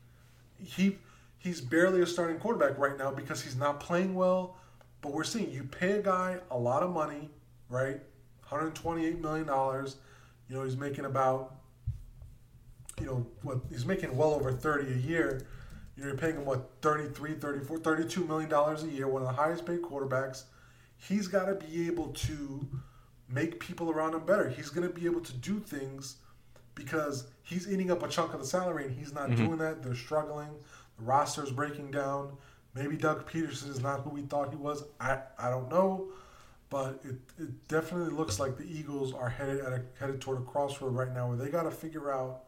he He's barely a starting quarterback right now because he's not playing well. But we're seeing you pay a guy a lot of money, right? one hundred twenty-eight million dollars. You know, he's making about, you know, what he's making well over thirty a year. You know, you're paying him, what, thirty-three, thirty-four, thirty-two million dollars a year, one of the highest paid quarterbacks. He's got to be able to make people around him better. He's going to be able to do things because he's eating up a chunk of the salary, and he's not mm-hmm. doing that. They're struggling. The roster's breaking down. Maybe Doug Peterson is not who we thought he was. I, I don't know. But it, it definitely looks like the Eagles are headed at a, headed toward a crossroad right now where they got to figure out,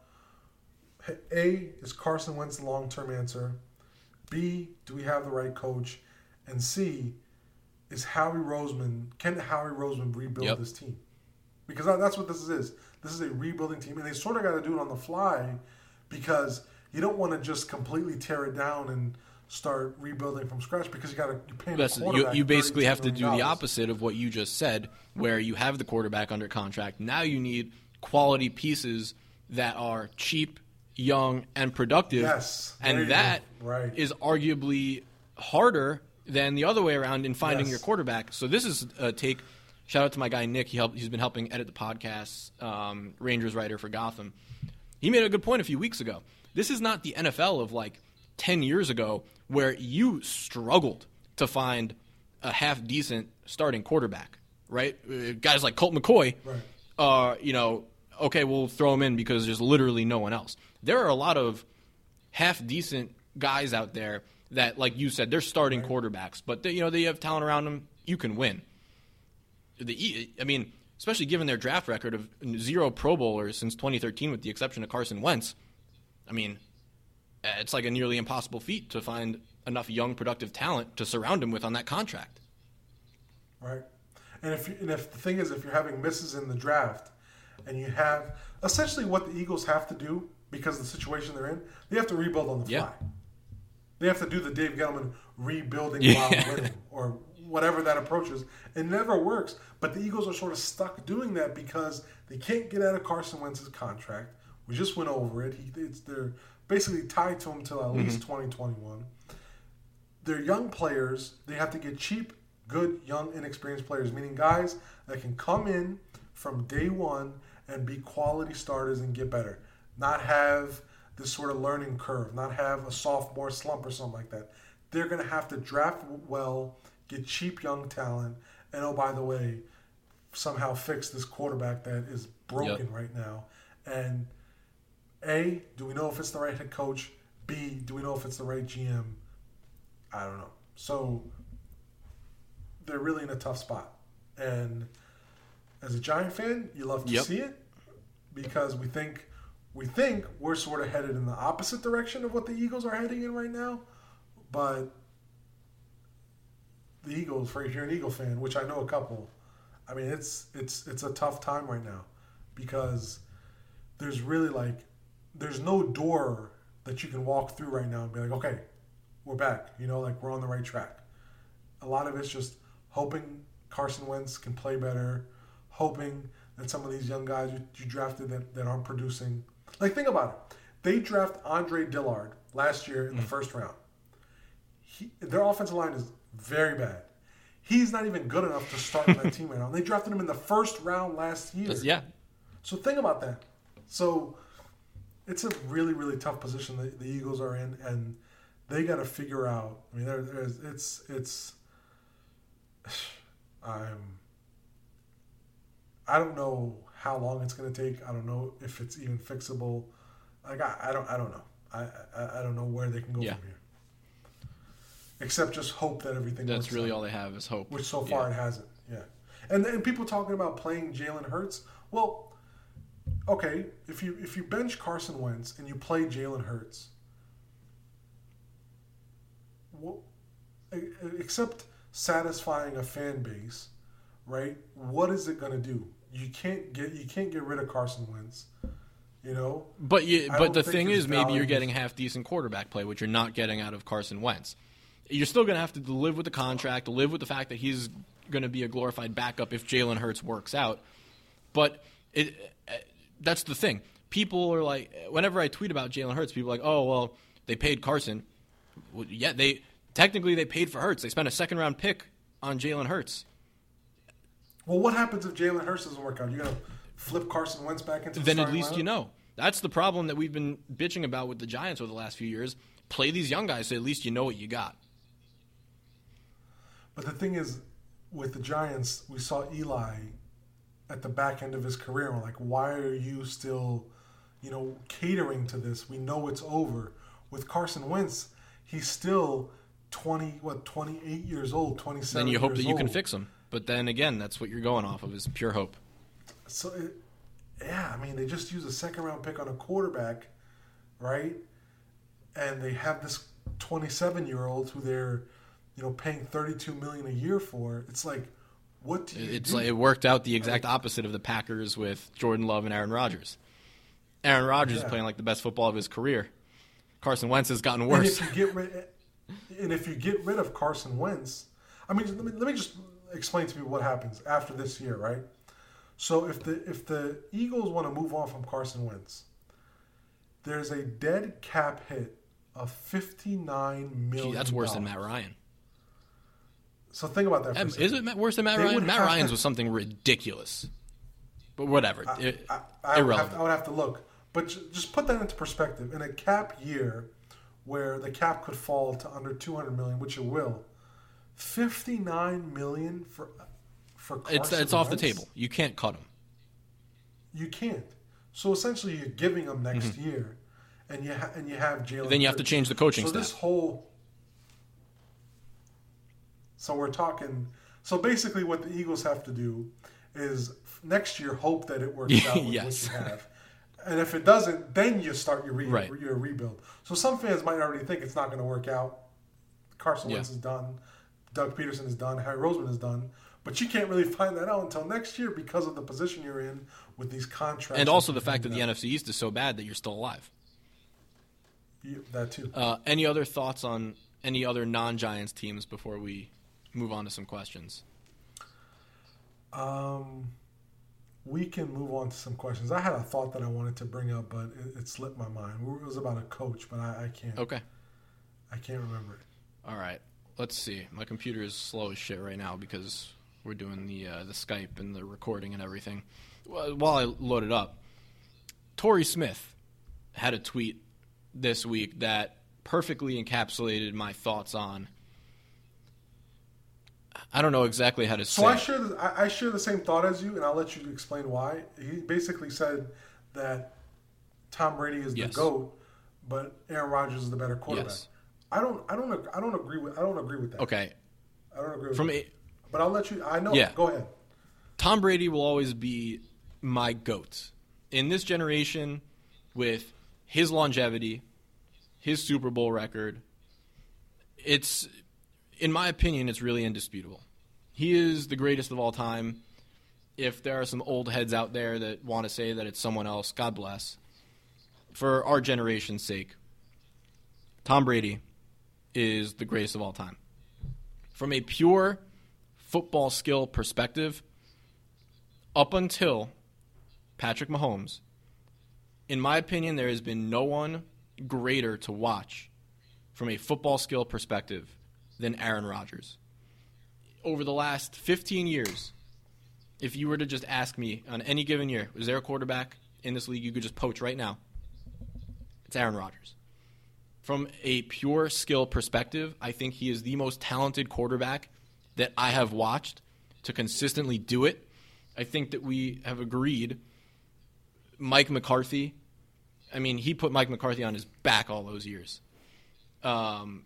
A, is Carson Wentz the long-term answer? B, do we have the right coach? And C, is Howie Roseman, can Howie Roseman rebuild yep. this team? Because that's what this is. This is a rebuilding team. And they sort of got to do it on the fly because you don't want to just completely tear it down and start rebuilding from scratch because you got to pay the quarterback. You, you basically have to do dollars. the opposite of what you just said, where you have the quarterback under contract. Now you need quality pieces that are cheap, young, and productive. Yes, and that right. is arguably harder than the other way around in finding yes. your quarterback. So this is a take. Shout out to my guy Nick. He helped. He's been helping edit the podcast. Um, Rangers writer for Gotham. He made a good point a few weeks ago. This is not the N F L of like ten years ago where you struggled to find a half-decent starting quarterback, right? Uh, guys like Colt McCoy, right. uh, you know, okay, we'll throw him in because there's literally no one else. There are a lot of half-decent guys out there that, like you said, they're starting right. quarterbacks, but they, you know, they have talent around them. You can win. The, I mean, especially given their draft record of zero Pro Bowlers since twenty thirteen with the exception of Carson Wentz, I mean, it's like a nearly impossible feat to find enough young, productive talent to surround him with on that contract. right? And if you, and if the thing is, if you're having misses in the draft, and you have essentially what the Eagles have to do because of the situation they're in, they have to rebuild on the fly. Yeah. They have to do the Dave Gettleman rebuilding Yeah. while winning, or whatever that approach is. It never works. But the Eagles are sort of stuck doing that because they can't get out of Carson Wentz's contract. We just went over it. He, it's, they're basically tied to him till at least Mm-hmm. twenty twenty-one. They're young players. They have to get cheap, good, young, inexperienced players, meaning guys that can come in from day one and be quality starters and get better. Not have this sort of learning curve, not have a sophomore slump or something like that. They're going to have to draft well, get cheap young talent, and oh, by the way, somehow fix this quarterback that is broken Yep. right now. And A, do we know if it's the right head coach? B, do we know if it's the right G M? I don't know. So they're really in a tough spot. And as a Giant fan, you love to Yep. see it because we think we think we're sort of headed in the opposite direction of what the Eagles are heading in right now. But the Eagles, for if you're an Eagle fan, which I know a couple, I mean it's it's it's a tough time right now because there's really like there's no door that you can walk through right now and be like, okay, we're back. You know, like we're on the right track. A lot of it's just hoping Carson Wentz can play better, hoping that some of these young guys you, you drafted that, that aren't producing. Like, think about it. They draft Andre Dillard last year in the first round. He, their offensive line is very bad. He's not even good enough to start on that team right now. And they drafted him in the first round last year. That's- yeah. So think about that. So it's a really, really tough position that the Eagles are in, and they got to figure out. I mean, there, there's it's it's. I'm. I don't know how long it's going to take. I don't know if it's even fixable. Like I, I don't I don't know. I, I I don't know where they can go Yeah. from here. Except just hope that everything. That's works really out. all they have is hope. Which so far Yeah. it hasn't. Yeah. And then people talking about playing Jalen Hurts. Well, okay, if you if you bench Carson Wentz and you play Jalen Hurts, well, except satisfying a fan base, right? What is it going to do? You can't get you can't get rid of Carson Wentz. You know, But you, I but don't the think thing his is, maybe value you're is- getting half decent quarterback play, which you're not getting out of Carson Wentz. You're still going to have to live with the contract, live with the fact that he's going to be a glorified backup if Jalen Hurts works out. But it, that's the thing. People are like, whenever I tweet about Jalen Hurts, people are like, oh well, they paid Carson. Well, yeah, they technically they paid for Hurts. They spent a second round pick on Jalen Hurts. well, what happens if Jalen Hurts doesn't work out? You're going to flip Carson Wentz back into the Then at starting least lineup? you know. That's the problem that we've been bitching about with the Giants over the last few years. Play these young guys so at least you know what you got. But the thing is, with the Giants, we saw Eli at the back end of his career. And we're like, why are you still, you know, catering to this? We know it's over. With Carson Wentz, he's still twenty, what, twenty-eight years old, twenty-seven. Then you hope years that you can old. fix them. But then again, that's what you're going off of is pure hope. So, it, yeah, I mean, they just use a second round pick on a quarterback, right? And they have this twenty-seven year old who they're, you know, paying thirty-two million dollars a year for. It's like, what do you It's do? like it worked out the exact opposite of the Packers with Jordan Love and Aaron Rodgers. Aaron Rodgers Yeah. is playing like the best football of his career. Carson Wentz has gotten And worse. if you get rid, and if you get rid of Carson Wentz, I mean, let me, let me just explain to me what happens after this year, right? So if the if the Eagles want to move on from Carson Wentz, there's a dead cap hit of fifty-nine million. Gee, that's worse than Matt Ryan. So think about that. For a Um, second. Is it ma- worse than Matt They Ryan? would Matt have Ryan's to- was something ridiculous. But whatever. It- I, I, would have irrelevant. to, I would have to look, but ju- just put that into perspective. In a cap year, where the cap could fall to under two hundred million, which it will, fifty-nine million for for Carson it's it's off the Wentz? table. You can't cut him. You can't. So essentially, you're giving them next year, and you ha- and you have Jalen. Mm-hmm. Then you have to Hurts. change the coaching So staff. this whole. So we're talking. So basically, what the Eagles have to do is next year hope that it works out with Yes. what you have, and if it doesn't, then you start your re- Right. your rebuild. So some fans might already think it's not going to work out. Carson Yeah. Wentz is done. Doug Peterson is done. Harry Roseman is done. But you can't really find that out until next year because of the position you're in with these contracts. And also the fact that the N F C East is so bad that you're still alive. Yeah, that too. Uh, any other thoughts on any other non-Giants teams before we move on to some questions? Um, we can move on to some questions. I had a thought that I wanted to bring up, but it, it slipped my mind. It was about a coach, but I, I can't. Okay. I can't remember it. All right. Let's see. My computer is slow as shit right now because we're doing the uh, the Skype and the recording and everything. While I load it up, Torrey Smith had a tweet this week that perfectly encapsulated my thoughts on. I don't know exactly how to so say. So I share the, I, I share the same thought as you, and I'll let you explain why. He basically said that Tom Brady is the yes. GOAT, but Aaron Rodgers is the better quarterback. Yes. I don't I don't I don't agree with I don't agree with that. Okay. I don't agree with From that. A, but I'll let you. I know. Yeah. Go ahead. Tom Brady will always be my GOAT in this generation with his longevity, his Super Bowl record. It's, in my opinion, it's really indisputable. He is the greatest of all time. If there are some old heads out there that want to say that it's someone else, God bless. For our generation's sake, Tom Brady is the greatest of all time. From a pure football skill perspective, up until Patrick Mahomes, in my opinion, there has been no one greater to watch from a football skill perspective than Aaron Rodgers. Over the last fifteen years, if you were to just ask me on any given year, is there a quarterback in this league you could just poach right now? It's Aaron Rodgers. From a pure skill perspective, I think he is the most talented quarterback that I have watched to consistently do it. I think that we have agreed. Mike McCarthy, I mean, he put Mike McCarthy on his back all those years. Um,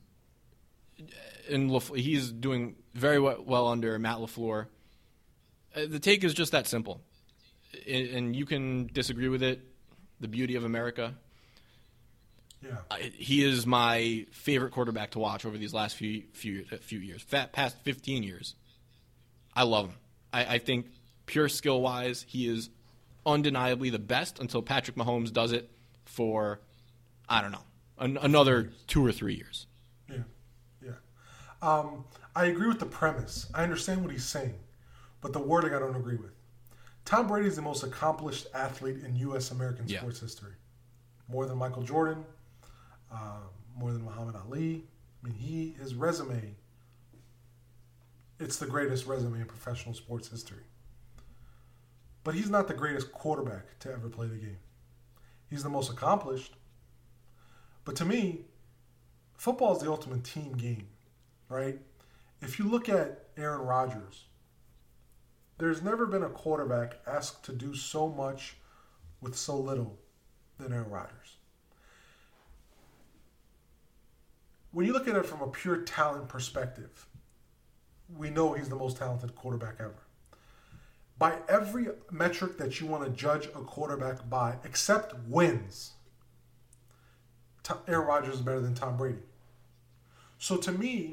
and LaFleur, he's doing very well under Matt LaFleur. Uh, the take is just that simple. And, and you can disagree with it. The beauty of America. Yeah. I, he is my favorite quarterback to watch over these last few few few years. Fat, past fifteen years. I love him. I, I think pure skill-wise, he is undeniably the best until Patrick Mahomes does it for, I don't know, an, another two or three years. Yeah, yeah. Um, I agree with the premise. I understand what he's saying, but the wording I don't agree with. Tom Brady is the most accomplished athlete in U S American Yeah. sports history. More than Michael Jordan, uh, more than Muhammad Ali. I mean, he his resume, it's the greatest resume in professional sports history. But he's not the greatest quarterback to ever play the game. He's the most accomplished. But to me, football is the ultimate team game, right? If you look at Aaron Rodgers, there's never been a quarterback asked to do so much with so little than Aaron Rodgers. When you look at it from a pure talent perspective, we know he's the most talented quarterback ever. By every metric that you want to judge a quarterback by, except wins, Aaron Rodgers is better than Tom Brady. So to me,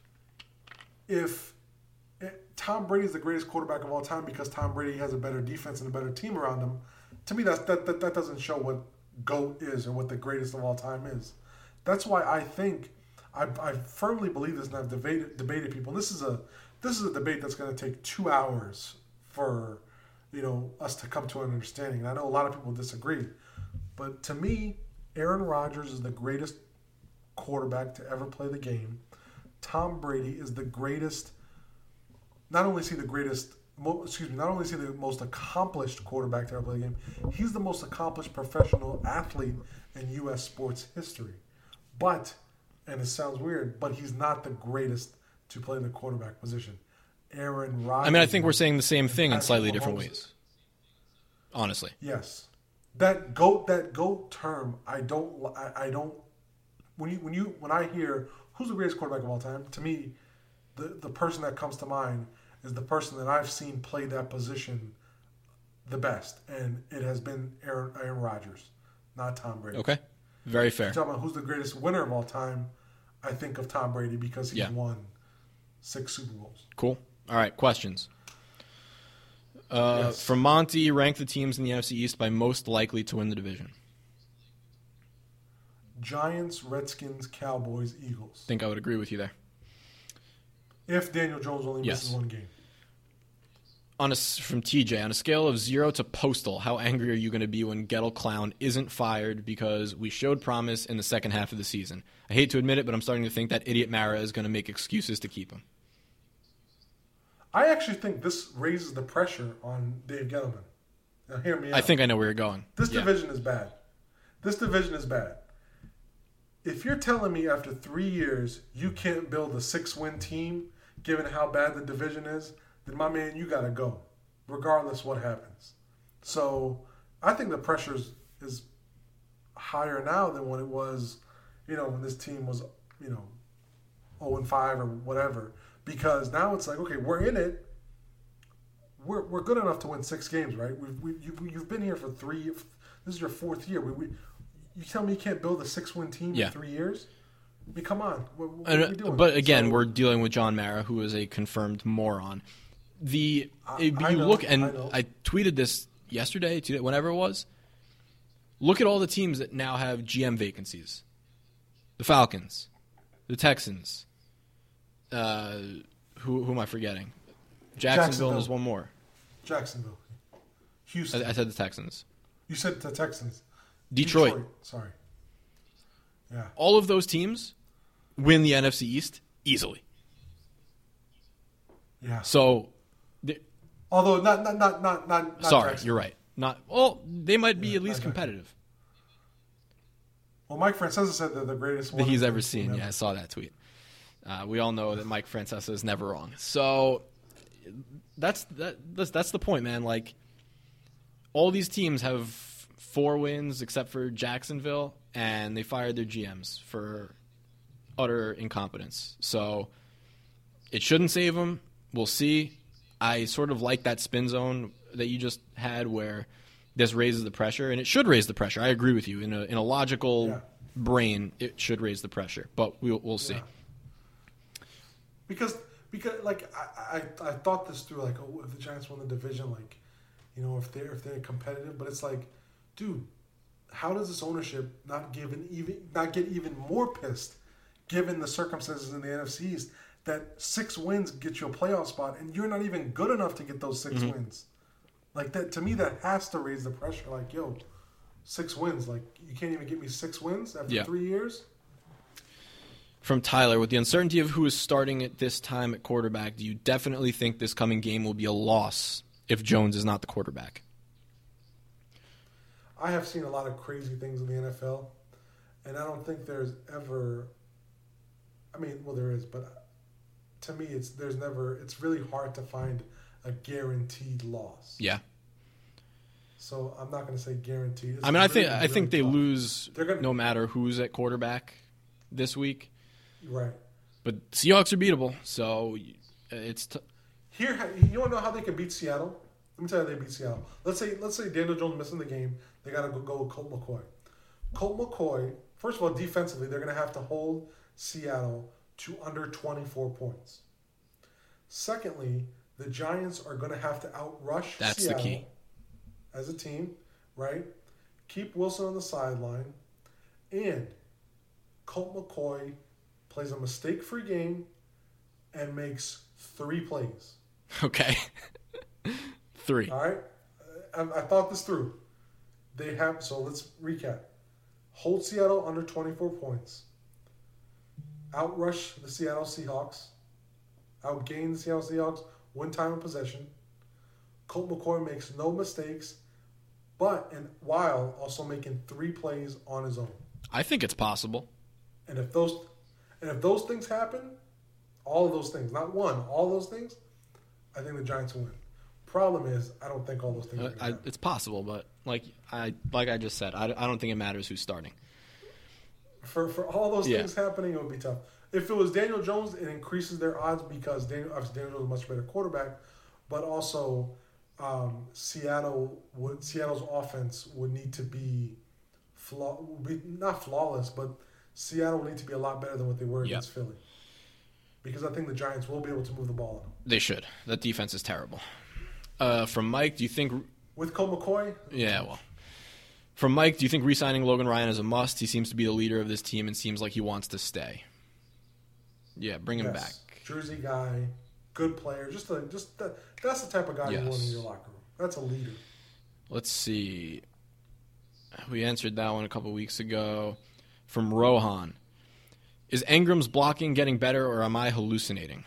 if Tom Brady is the greatest quarterback of all time because Tom Brady has a better defense and a better team around him, to me that's, that, that, that doesn't show what GOAT is or what the greatest of all time is. That's why I think, I, I firmly believe this, and I've debated, debated people. And this is a this is a debate that's going to take two hours for, you know, us to come to an understanding. And I know a lot of people disagree, but to me, Aaron Rodgers is the greatest quarterback to ever play the game. Tom Brady is the greatest. Not only is he the greatest, excuse me, not only is he the most accomplished quarterback to ever play the game, he's the most accomplished professional athlete in U S sports history. But, and it sounds weird, but he's not the greatest to play the quarterback position. Aaron Rodgers. I mean, I think we're saying the same thing in slightly different ways. Honestly. Yes. That GOAT, that GOAT term, I don't, I, I don't, when you, when you, when I hear who's the greatest quarterback of all time, to me, the, the person that comes to mind is the person that I've seen play that position the best. And it has been Aaron, Aaron Rodgers, not Tom Brady. Okay. Very fair. If you're talking about who's the greatest winner of all time, I think of Tom Brady because he's Yeah. won six Super Bowls. Cool. All right, questions. Uh, Yes. From Monty, rank the teams in the N F C East by most likely to win the division. Giants, Redskins, Cowboys, Eagles. I think I would agree with you there. If Daniel Jones only Yes. misses one game. On a, s- from T J, on a scale of zero to postal, how angry are you going to be when Gettle Clown isn't fired because we showed promise in the second half of the season? I hate to admit it, but I'm starting to think that idiot Mara is going to make excuses to keep him. I actually think this raises the pressure on Dave Gettleman. Now, hear me out. I think I know where you're going. This Yeah. division is bad. This division is bad. If you're telling me after three years you can't build a six-win team, given how bad the division is, then my man, you got to go, regardless what happens. So I think the pressure is, is higher now than when it was, you know, when this team was, you know, oh and five or whatever. Because now it's like, okay, we're in it. We're we're good enough to win six games, right? We've we you, you've been here for three. This is your fourth year. We, we you tell me you can't build a six-win team Yeah. in three years? I mean, come on. What, what And, are we doing? but again, So, we're dealing with John Mara, who is a confirmed moron. The I- if I you know, look, and I know. I tweeted this yesterday, today, whenever it was. Look at all the teams that now have G M vacancies: the Falcons, the Texans. Uh, who who am I forgetting? Jacksonville, Jacksonville. and there's one more. Jacksonville, Houston. I, I said the Texans. you said the Texans. Detroit. Sorry. Yeah. All of those teams win the N F C East easily. Yeah. So, th- Although not not not not not. not sorry, Jacksonville. you're right. Not well, they might be Yeah, at least not competitive Well, Mike Francesa said they're the greatest that one he's in- ever seen. ever. Yeah, I saw that tweet. Uh, we all know that Mike Francesa is never wrong. So that's that, that's that's the point, man. Like all these teams have four wins except for Jacksonville, and they fired their G Ms for utter incompetence. So it shouldn't save them. We'll see. I sort of like that spin zone that you just had, where this raises the pressure, and it should raise the pressure. I agree with you. In a in a logical Yeah. brain, it should raise the pressure, but we'll we'll see. Yeah. Because because like I, I I thought this through, like, oh, if the Giants won the division, like, you know, if they're if they're competitive, but it's like, dude, how does this ownership not give an even not get even more pissed, given the circumstances in the N F C East, that six wins get you a playoff spot, and you're not even good enough to get those six Mm-hmm. wins. Like that, to me, that has to raise the pressure. Like, yo, six wins. Like, you can't even get me six wins after Yeah. three years. From Tyler, with the uncertainty of who is starting at this time at quarterback, do you definitely think this coming game will be a loss if Jones is not the quarterback? I have seen a lot of crazy things in the N F L, and I don't think there's ever. I mean, well, there is, but to me, it's there's never. It's really hard to find a guaranteed loss. Yeah. So I'm not going to say guaranteed. It's I mean, I think really, I think they really tough. lose They're gonna- no matter who's at quarterback this week. Right. But Seahawks are beatable, so it's t- Here, you want to know how they can beat Seattle? Let me tell you how they beat Seattle. Let's say, let's say Daniel Jones missing the game. They got to go, go with Colt McCoy. Colt McCoy. First of all, defensively, they're going to have to hold Seattle to under twenty-four points. Secondly, the Giants are going to have to outrush That's the Seattle key. as a team, right? Keep Wilson on the sideline, and Colt McCoy plays a mistake-free game and makes three plays. okay. Three. All right, I, I thought this through. They have so let's recap. Hold Seattle under twenty-four points. Outrush the Seattle Seahawks. Outgain the Seattle Seahawks. Win time of possession. Colt McCoy makes no mistakes, but and while also making three plays on his own. I think it's possible. And if those and if those things happen, all of those things, not one, all those things, I think the Giants will win. Problem is, I don't think all those things. Uh, Are gonna I, happen. it's possible, but like I like I just said, I, I don't think it matters who's starting. For for all those Yeah. things happening, it would be tough. If it was Daniel Jones, it increases their odds because Daniel, obviously Daniel Jones is a much better quarterback, but also um, Seattle would Seattle's offense would need to be, flaw, would be not flawless, but Seattle would need to be a lot better than what they were Yeah. against Philly. because I think the Giants will be able to move the ball on him. They should. That defense is terrible. Uh, from Mike, do you think... With Colt McCoy? Yeah, well. From Mike, do you think re-signing Logan Ryan is a must? He seems to be the leader of this team and seems like he wants to stay. Yeah, bring him Yes. back. Jersey guy, good player. Just a, just the, that's the type of guy Yes. you want in your locker room. That's a leader. Let's see. We answered that one a couple weeks ago. From Rohan. Is Engram's blocking getting better, or am I hallucinating?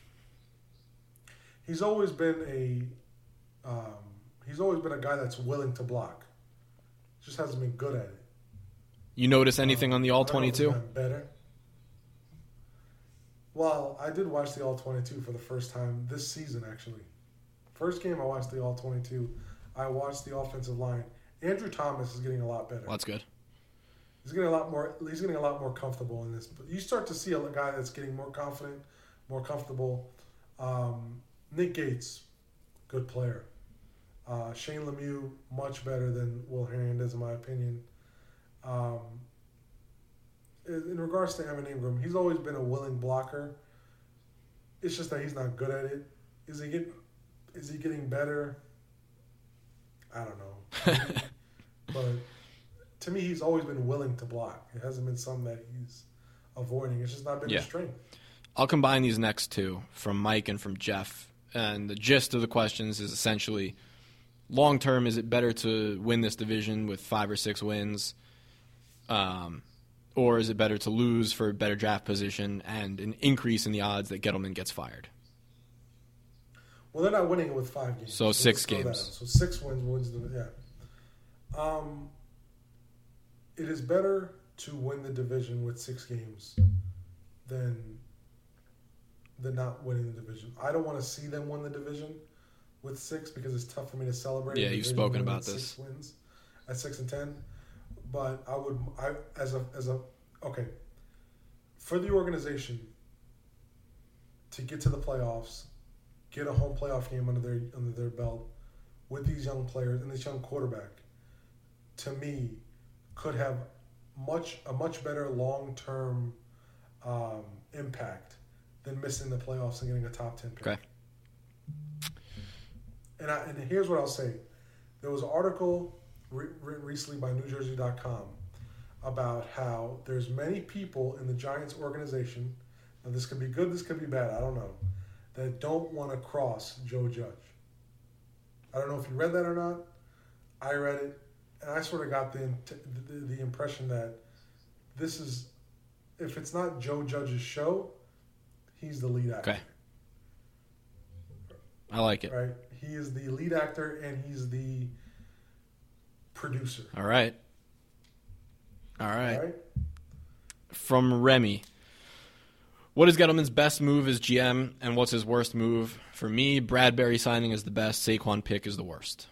He's always been a um, he's always been a guy that's willing to block. Just hasn't been good at it. You notice anything Um, on the All I don't know if he's twenty-two? gotten better. Well, I did watch the All twenty-two for the first time this season, actually. First game I watched the All twenty-two, I watched the offensive line. Andrew Thomas is getting a lot better. Well, that's good. He's getting a lot more. He's getting a lot more comfortable in this. But you start to see a guy that's getting more confident, more comfortable. Um, Nick Gates, good player. Uh, Shane Lemieux, much better than Will Hernandez, in my opinion. Um, in, in regards to Evan Ingram, he's always been a willing blocker. It's just that he's not good at it. Is he get? Is he getting better? I don't know. But to me, he's always been willing to block. It hasn't been something that he's avoiding. It's just not been Yeah. his strength. I'll combine these next two from Mike and from Jeff. And the gist of the questions is essentially, long term, is it better to win this division with five or six wins? Um, or is it better to lose for a better draft position and an increase in the odds that Gettleman gets fired? Well, they're not winning it with five games. So six let's throw that games. out. So six wins wins the yeah. Um, it is better to win the division with six games than than not winning the division. I don't want to see them win the division with six because it's tough for me to celebrate. Yeah, a you've division spoken winning about at this. Six wins at six and ten, but I would I as a as a okay for the organization to get to the playoffs, get a home playoff game under their under their belt with these young players and this young quarterback, to me, could have much a much better long term um, impact than missing the playoffs and getting a top ten pick. Okay. And I, and here's what I'll say: there was an article re- written recently by New Jersey dot com about how there's many people in the Giants organization. Now this could be good, this could be bad. I don't know. That don't want to cross Joe Judge. I don't know if you read that or not. I read it, and I sort of got the the, the impression that this is, if it's not Joe Judge's show, he's the lead actor. Okay. I like it. Right? He is the lead actor, and he's the producer. All right. All right. All right? From Remy. What is Gettleman's best move as G M, and what's his worst move? For me, Bradbury signing is the best. Saquon pick is the worst.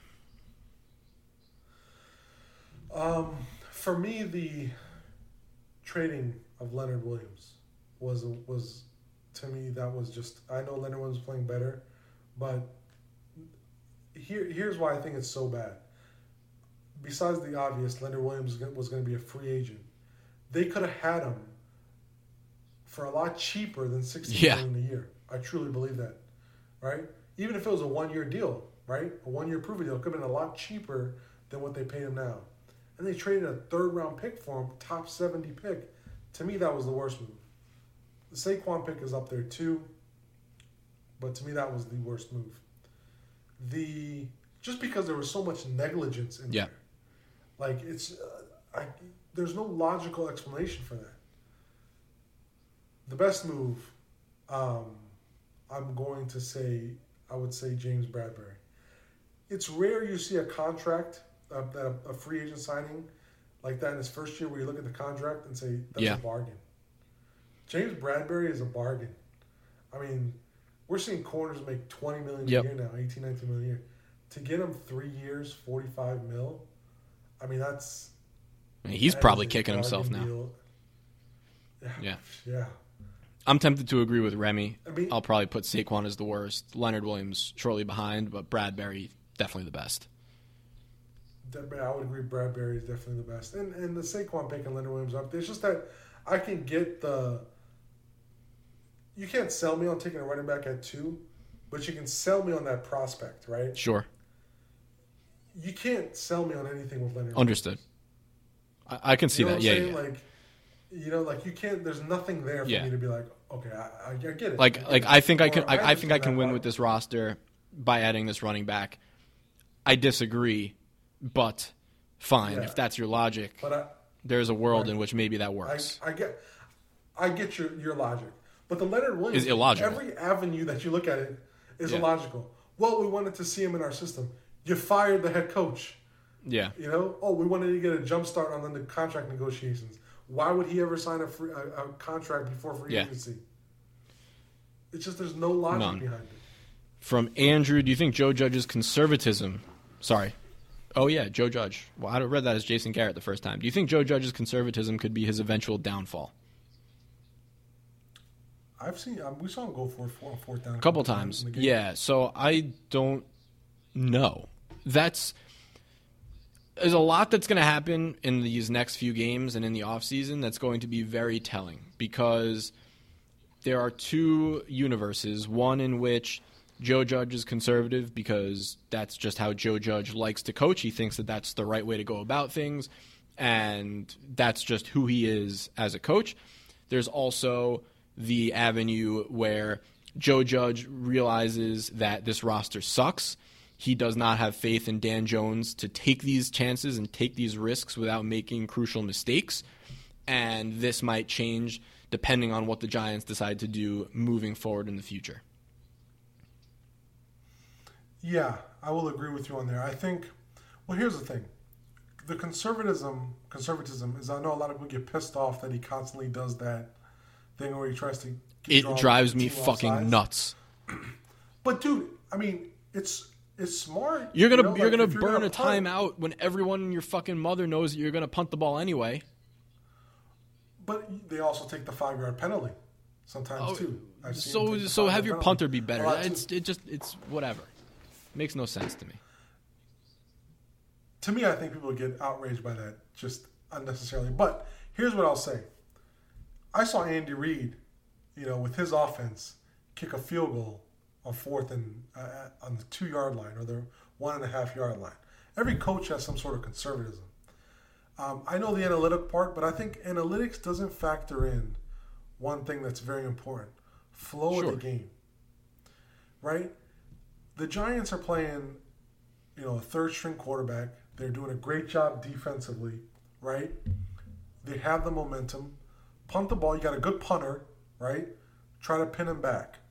Um, for me, the trading of Leonard Williams was was to me that was just. I know Leonard Williams was playing better, but here here's why I think it's so bad. Besides the obvious, Leonard Williams was going to be a free agent. They could have had him for a lot cheaper than sixteen Yeah. million a year. I truly believe that, right? Even if it was a one-year deal, right? A one-year prove deal, it could have been a lot cheaper than what they pay him now. And they traded a third-round pick for him, top seventy pick. To me, that was the worst move. The Saquon pick is up there too, but to me, that was the worst move. The just because there was so much negligence in Yeah. there, like it's, uh, I, there's no logical explanation for that. The best move, um, I'm going to say, I would say James Bradbury. It's rare you see a contract, uh, that a, a free agent signing like that in his first year where you look at the contract and say, that's Yeah. a bargain. James Bradbury is a bargain. I mean, we're seeing corners make twenty million Yep. a year now, eighteen, nineteen million a year. To get him three years, forty-five mil, I mean, that's... I mean, he's that probably is a kicking himself bargain now. deal. Yeah. Yeah. Yeah. I'm tempted to agree with Remy. I mean- I'll probably put Saquon as the worst. Leonard Williams shortly behind, but Bradbury definitely the best. I would agree Bradbury is definitely the best. And and the Saquon pick and Leonard Williams up there. It's just that I can get the, you can't sell me on taking a running back at two, but you can sell me on that prospect, right? Sure. You can't sell me on anything with Leonard. Understood. I, I can see you know that. Yeah, saying? yeah. Like, you know, like you can't. There's nothing there for Yeah. me to be like, okay, I, I get it. Like, I get like it. I think I Or can. I, I think I understand can that win part. with this roster by adding this running back. I disagree, but fine Yeah. if that's your logic. But I, There's a world Right. in which maybe that I, works. I get, I get your your logic. But the Leonard Williams Is illogical. Every avenue that you look at it is Yeah. illogical. Well, we wanted to see him in our system. You fired the head coach. Yeah. You know, oh, we wanted to get a jump start on the contract negotiations. Why would he ever sign a free a, a contract before free Yeah. agency? It's just there's no logic None. behind it. From Andrew, do you think Joe Judge's conservatism? Sorry. Oh yeah, Joe Judge. Well, I read that as Jason Garrett the first time. Do you think Joe Judge's conservatism could be his eventual downfall? I've seen um, we saw him go for a four, fourth down A couple times. in the game. Yeah, so I don't know. That's there's a lot that's going to happen in these next few games and in the offseason that's going to be very telling because there are two universes, one in which Joe Judge is conservative because that's just how Joe Judge likes to coach. He thinks that that's the right way to go about things, and that's just who he is as a coach. There's also the avenue where Joe Judge realizes that this roster sucks. He does not have faith in Dan Jones to take these chances and take these risks without making crucial mistakes, and this might change depending on what the Giants decide to do moving forward in the future. Yeah, I will agree with you on there. I think, well, here's the thing. The conservatism, conservatism is, I know a lot of people get pissed off that he constantly does that thing where he tries to It draw drives the me team fucking offsides. nuts. But dude, I mean, it's it's smart. You're gonna you know, you're like, gonna if you're burn gonna a punt- timeout when everyone in your fucking mother knows that you're gonna punt the ball anyway. But they also take the five yard penalty sometimes Oh, too. I've seen So them take the so have five-yard your penalty. punter be A better. lot, too. It's it just it's whatever. Makes no sense to me. To me, I think people get outraged by that just unnecessarily. But here's what I'll say. I saw Andy Reid, you know, with his offense, kick a field goal on fourth and uh, on the two yard line or the one and a half yard line. Every coach has some sort of conservatism. Um, I know the analytic part, but I think analytics doesn't factor in one thing that's very important: flow Sure. of the game. Right? The Giants are playing, you know, a third string quarterback. They're doing a great job defensively, right? They have the momentum. Punt the ball. You got a good punter, right? Try to pin him back.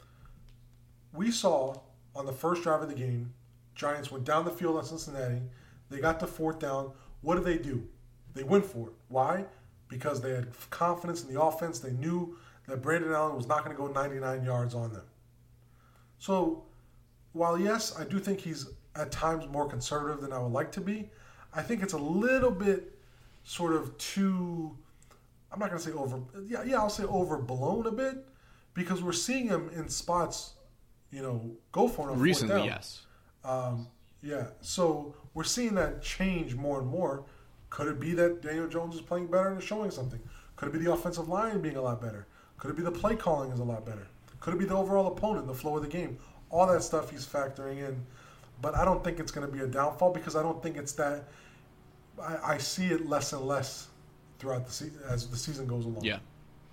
We saw on the first drive of the game, Giants went down the field on Cincinnati. They got the fourth down. What did they do? They went for it. Why? Because they had confidence in the offense. They knew that Brandon Allen was not going to go ninety-nine yards on them. So, while yes, I do think he's at times more conservative than I would like to be, I think it's a little bit sort of too, I'm not going to say over, yeah, yeah, I'll say overblown a bit, because we're seeing him in spots, you know, go for it on fourth Recently, down. yes. Um, yeah, so we're seeing that change more and more. Could it be that Daniel Jones is playing better and is showing something? Could it be the offensive line being a lot better? Could it be the play calling is a lot better? Could it be the overall opponent, the flow of the game? All that stuff he's factoring in. But I don't think it's going to be a downfall because I don't think it's that. I, I see it less and less throughout the season as the season goes along. Yeah.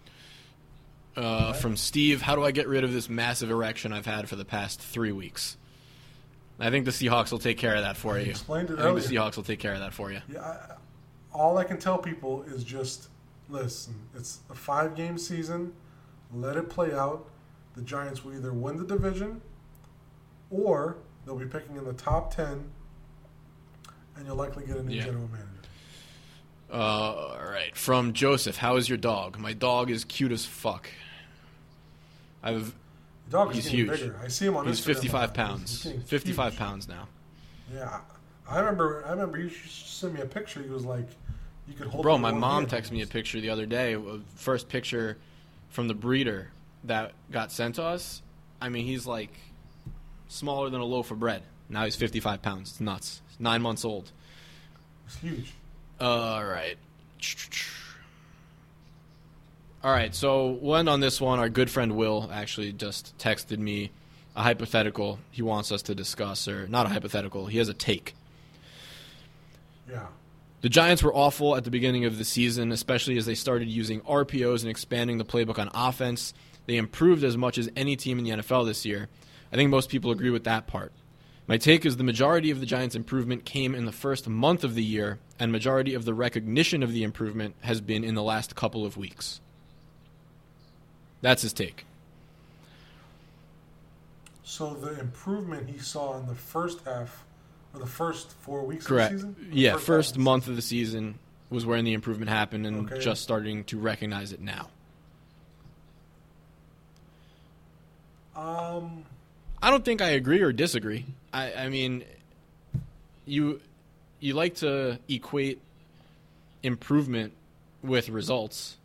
Uh, from Steve, how do I get rid of this massive erection I've had for the past three weeks? I think the Seahawks will take care of that for you. explained it I think the earlier. Seahawks will take care of that for you. Yeah, I, all I can tell people is just listen. It's a five-game season. Let it play out. The Giants will either win the division, or they'll be picking in the top ten, and you'll likely get a new Yeah. general manager. Uh, all right. From Joseph, how is your dog? My dog is cute as fuck. I've The dog is He's getting huge. bigger. I see him on he's Instagram. fifty-five He's pounds. getting fifty-five huge. pounds now. Yeah, I I remember. I remember you sent me a picture. He was like, you could hold. Bro, him my in one mom hand. texted me a picture the other day, a first picture from the breeder that got sent to us. I mean, he's like smaller than a loaf of bread. Now he's fifty-five pounds. It's nuts. He's nine months old. It's huge. All right. All right, so we'll end on this one. Our good friend Will actually just texted me a hypothetical he wants us to discuss, or not a hypothetical. He has a take. Yeah. The Giants were awful at the beginning of the season, especially as they started using R P Os and expanding the playbook on offense. They improved as much as any team in the N F L this year. I think most people agree with that part. My take is the majority of the Giants' improvement came in the first month of the year, and majority of the recognition of the improvement has been in the last couple of weeks. That's his take. So the improvement he saw in the first half, or the first four weeks Correct. of the season? Yeah, first, first half of month of the season was when the improvement happened, and Okay. just starting to recognize it now. Um, I don't think I agree or disagree. I, I mean, you you like to equate improvement with results.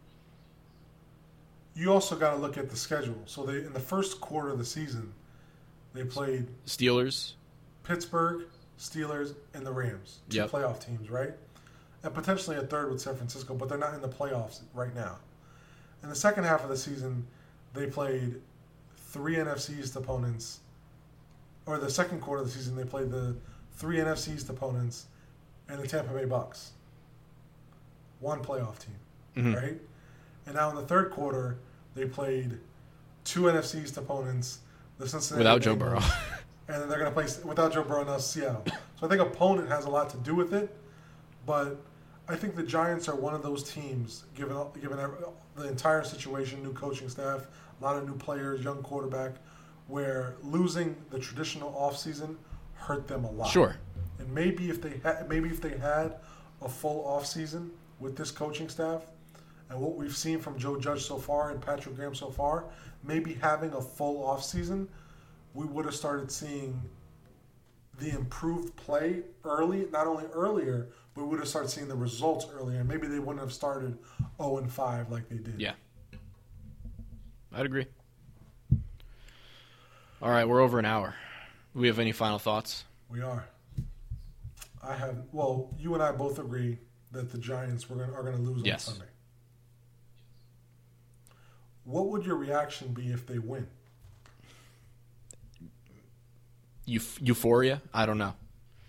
you also got to look at the schedule. So they in the first quarter of the season, they played Steelers, Pittsburgh, Steelers, and the Rams. Two Yep. playoff teams, right? And potentially a third with San Francisco, but they're not in the playoffs right now. In the second half of the season, they played three N F C East opponents. Or the second quarter of the season, they played the three N F C East opponents and the Tampa Bay Bucks. One playoff team, Mhm. right? And now in the third quarter, they played two N F C East opponents, the Cincinnati without Joe Bengals, Burrow. and then they're going to play without Joe Burrow now Seattle. So I think opponent has a lot to do with it, but I think the Giants are one of those teams, given given every, the entire situation, new coaching staff, a lot of new players, young quarterback, where losing the traditional offseason hurt them a lot. Sure. And maybe if they had, maybe if they had a full offseason with this coaching staff and what we've seen from Joe Judge so far and Patrick Graham so far, maybe having a full offseason, we would have started seeing the improved play early, not only earlier, but we would have started seeing the results earlier. Maybe they wouldn't have started oh and five like they did. Yeah. I'd agree. All right, we're over an hour. Do we have any final thoughts? We are. I have. Well, you and I both agree that the Giants were gonna, are going to lose Yes. on Sunday. What would your reaction be if they win? Euph- euphoria? I don't know.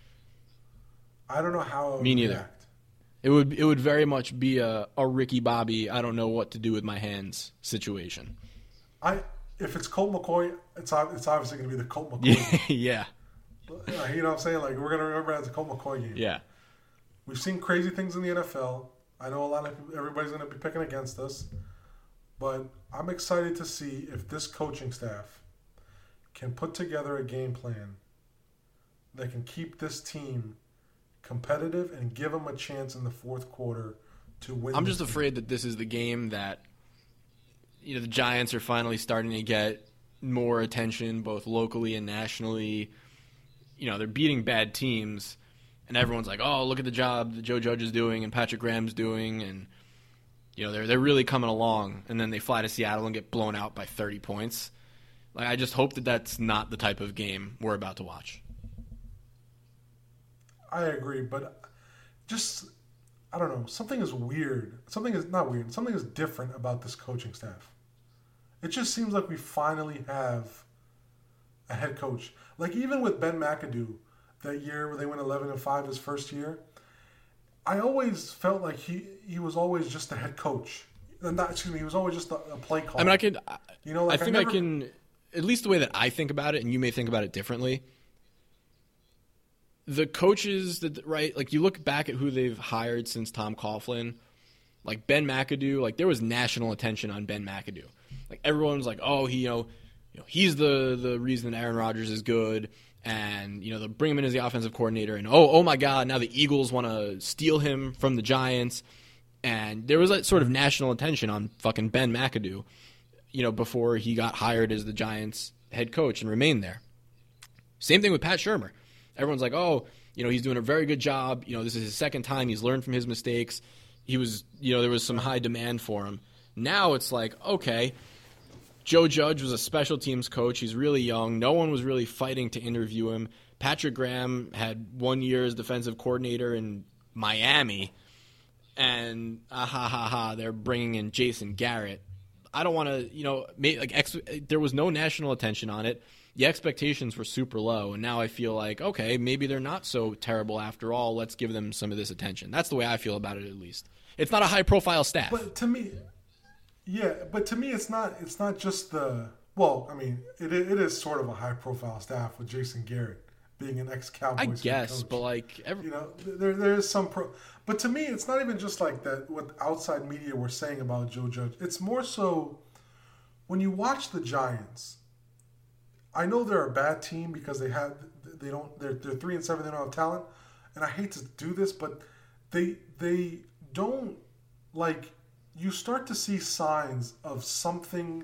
I don't know how I would Me neither. react. It would it would very much be a, a Ricky Bobby, I don't know what to do with my hands situation. I if it's Colt McCoy, it's ob- it's obviously going to be the Colt McCoy. game. yeah. You know what I'm saying? Like we're going to remember it as a Colt McCoy game. Yeah. We've seen crazy things in the N F L. I know a lot of everybody's going to be picking against us, but I'm excited to see if this coaching staff can put together a game plan that can keep this team competitive and give them a chance in the fourth quarter to win. I'm this just game. afraid that this is the game that you know the Giants are finally starting to get more attention both locally and nationally. You know, they're beating bad teams and everyone's like, "Oh, look at the job that Joe Judge is doing and Patrick Graham's doing," and you know, they're they're really coming along, and then they fly to Seattle and get blown out by thirty points. Like I just hope that that's not the type of game we're about to watch. I agree, but just I don't know. Something is weird. Something is not weird. Something is different about this coaching staff. It just seems like we finally have a head coach. Like even with Ben McAdoo, that year where they went eleven and five his first year, I always felt like he, he was always just a head coach. Not excuse me, he was always just a, a play caller. I mean, I could. You know, like I think I I, never- can, at least the way that I think about it, and you may think about it differently. The coaches that right, like you look back at who they've hired since Tom Coughlin, like Ben McAdoo, like there was national attention on Ben McAdoo. Like everyone was like, oh, he, you know, you know, he's the the reason that Aaron Rodgers is good, and you know, they'll bring him in as the offensive coordinator, and oh, oh my God, now the Eagles want to steal him from the Giants, and there was like sort of national attention on fucking Ben McAdoo, you know, before he got hired as the Giants head coach and remained there. Same thing with Pat Shurmur. Everyone's like, oh, you know, he's doing a very good job. You know, this is his second time. He's learned from his mistakes. He was, you know, there was some high demand for him. Now it's like, okay, Joe Judge was a special teams coach. He's really young. No one was really fighting to interview him. Patrick Graham had one year as defensive coordinator in Miami. and ah ha ha ha, they're bringing in Jason Garrett. I don't want to, you know, make, like ex- there was no national attention on it. The expectations were super low, and now I feel like, okay, maybe they're not so terrible after all. Let's give them some of this attention. That's the way I feel about it, at least. It's not a high-profile staff. But to me, yeah, but to me, it's not. It's not just the. Well, I mean, it it is sort of a high-profile staff with Jason Garrett being an ex-Cowboys. I guess, coach. but like, every- you know, there there is some pro. But to me, it's not even just like that. What outside media were saying about Joe Judge. It's more so when you watch the Giants. I know they're a bad team because they have they don't they're they're three and seven. They don't have talent, and I hate to do this, but they they don't like. You start to see signs of something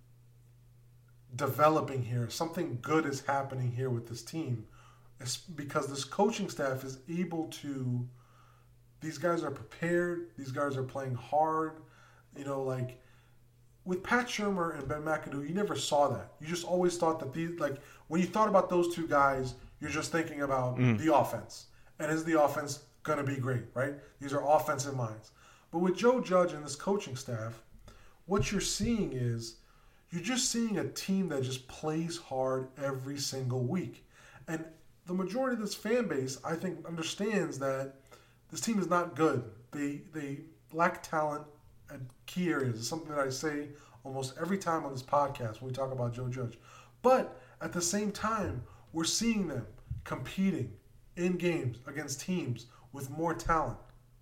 developing here. Something good is happening here with this team. It's because this coaching staff is able to, these guys are prepared. These guys are playing hard. You know, like with Pat Shurmur and Ben McAdoo, you never saw that. You just always thought that these, like when you thought about those two guys, you're just thinking about mm. the offense. And is the offense going to be great, right? These are offensive minds. But with Joe Judge and this coaching staff, what you're seeing is you're just seeing a team that just plays hard every single week. And the majority of this fan base, I think, understands that this team is not good. They they lack talent at key areas. It's something that I say almost every time on this podcast when we talk about Joe Judge. But at the same time, we're seeing them competing in games against teams with more talent.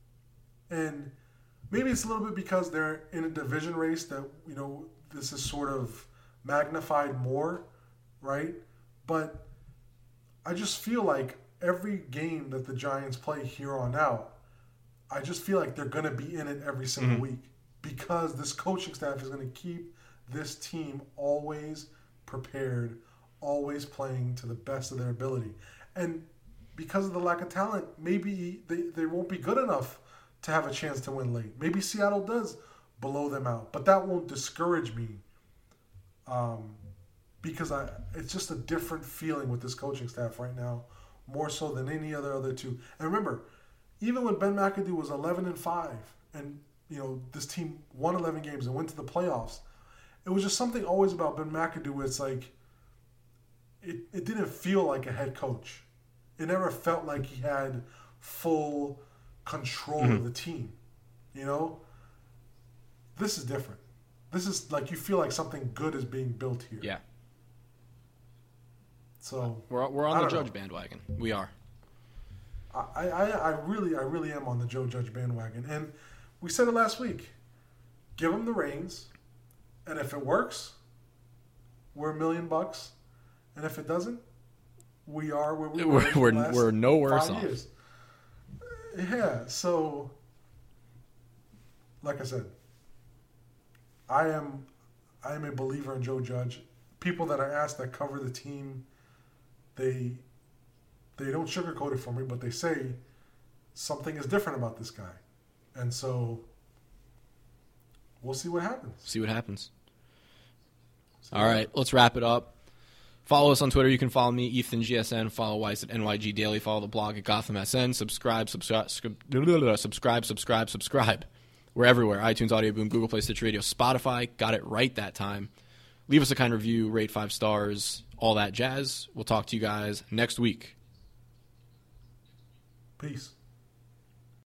And maybe it's a little bit because they're in a division race that, you know, this is sort of magnified more, right? But I just feel like every game that the Giants play here on out, I just feel like they're going to be in it every single mm-hmm. week because this coaching staff is going to keep this team always prepared, always playing to the best of their ability. And because of the lack of talent, maybe they, they won't be good enough to have a chance to win late. Maybe Seattle does blow them out, but that won't discourage me um, because I it's just a different feeling with this coaching staff right now, more so than any other other two. And remember, even when Ben McAdoo was eleven and five, and you know this team won eleven games and went to the playoffs, it was just something always about Ben McAdoo where it's like it, it didn't feel like a head coach. It never felt like he had full control mm-hmm. of the team. You know? This is different. This is like you feel like something good is being built here. Yeah. So we're we're on the Judge know. bandwagon. We are. I, I I really I really am on the Joe Judge bandwagon, and we said it last week. Give him the reins, and if it works, we're a million bucks, and if it doesn't, we are where we were. We're we're, we're no worse off. Years. Yeah. So, like I said, I am I am a believer in Joe Judge. People that I ask that cover the team, they they don't sugarcoat it for me, but they say something is different about this guy. And so we'll see what happens. See what happens. See All what right, happens. Let's wrap it up. Follow us on Twitter. You can follow me, Ethan G S N. Follow Weiss at N Y G Daily. Follow the blog at Gotham S N. Subscribe, subscribe, subscribe, subscribe, subscribe. We're everywhere. iTunes, Audio Boom, Google Play, Stitch Radio, Spotify. Got it right that time. Leave us a kind review, rate five stars, all that jazz. We'll talk to you guys next week. Peace.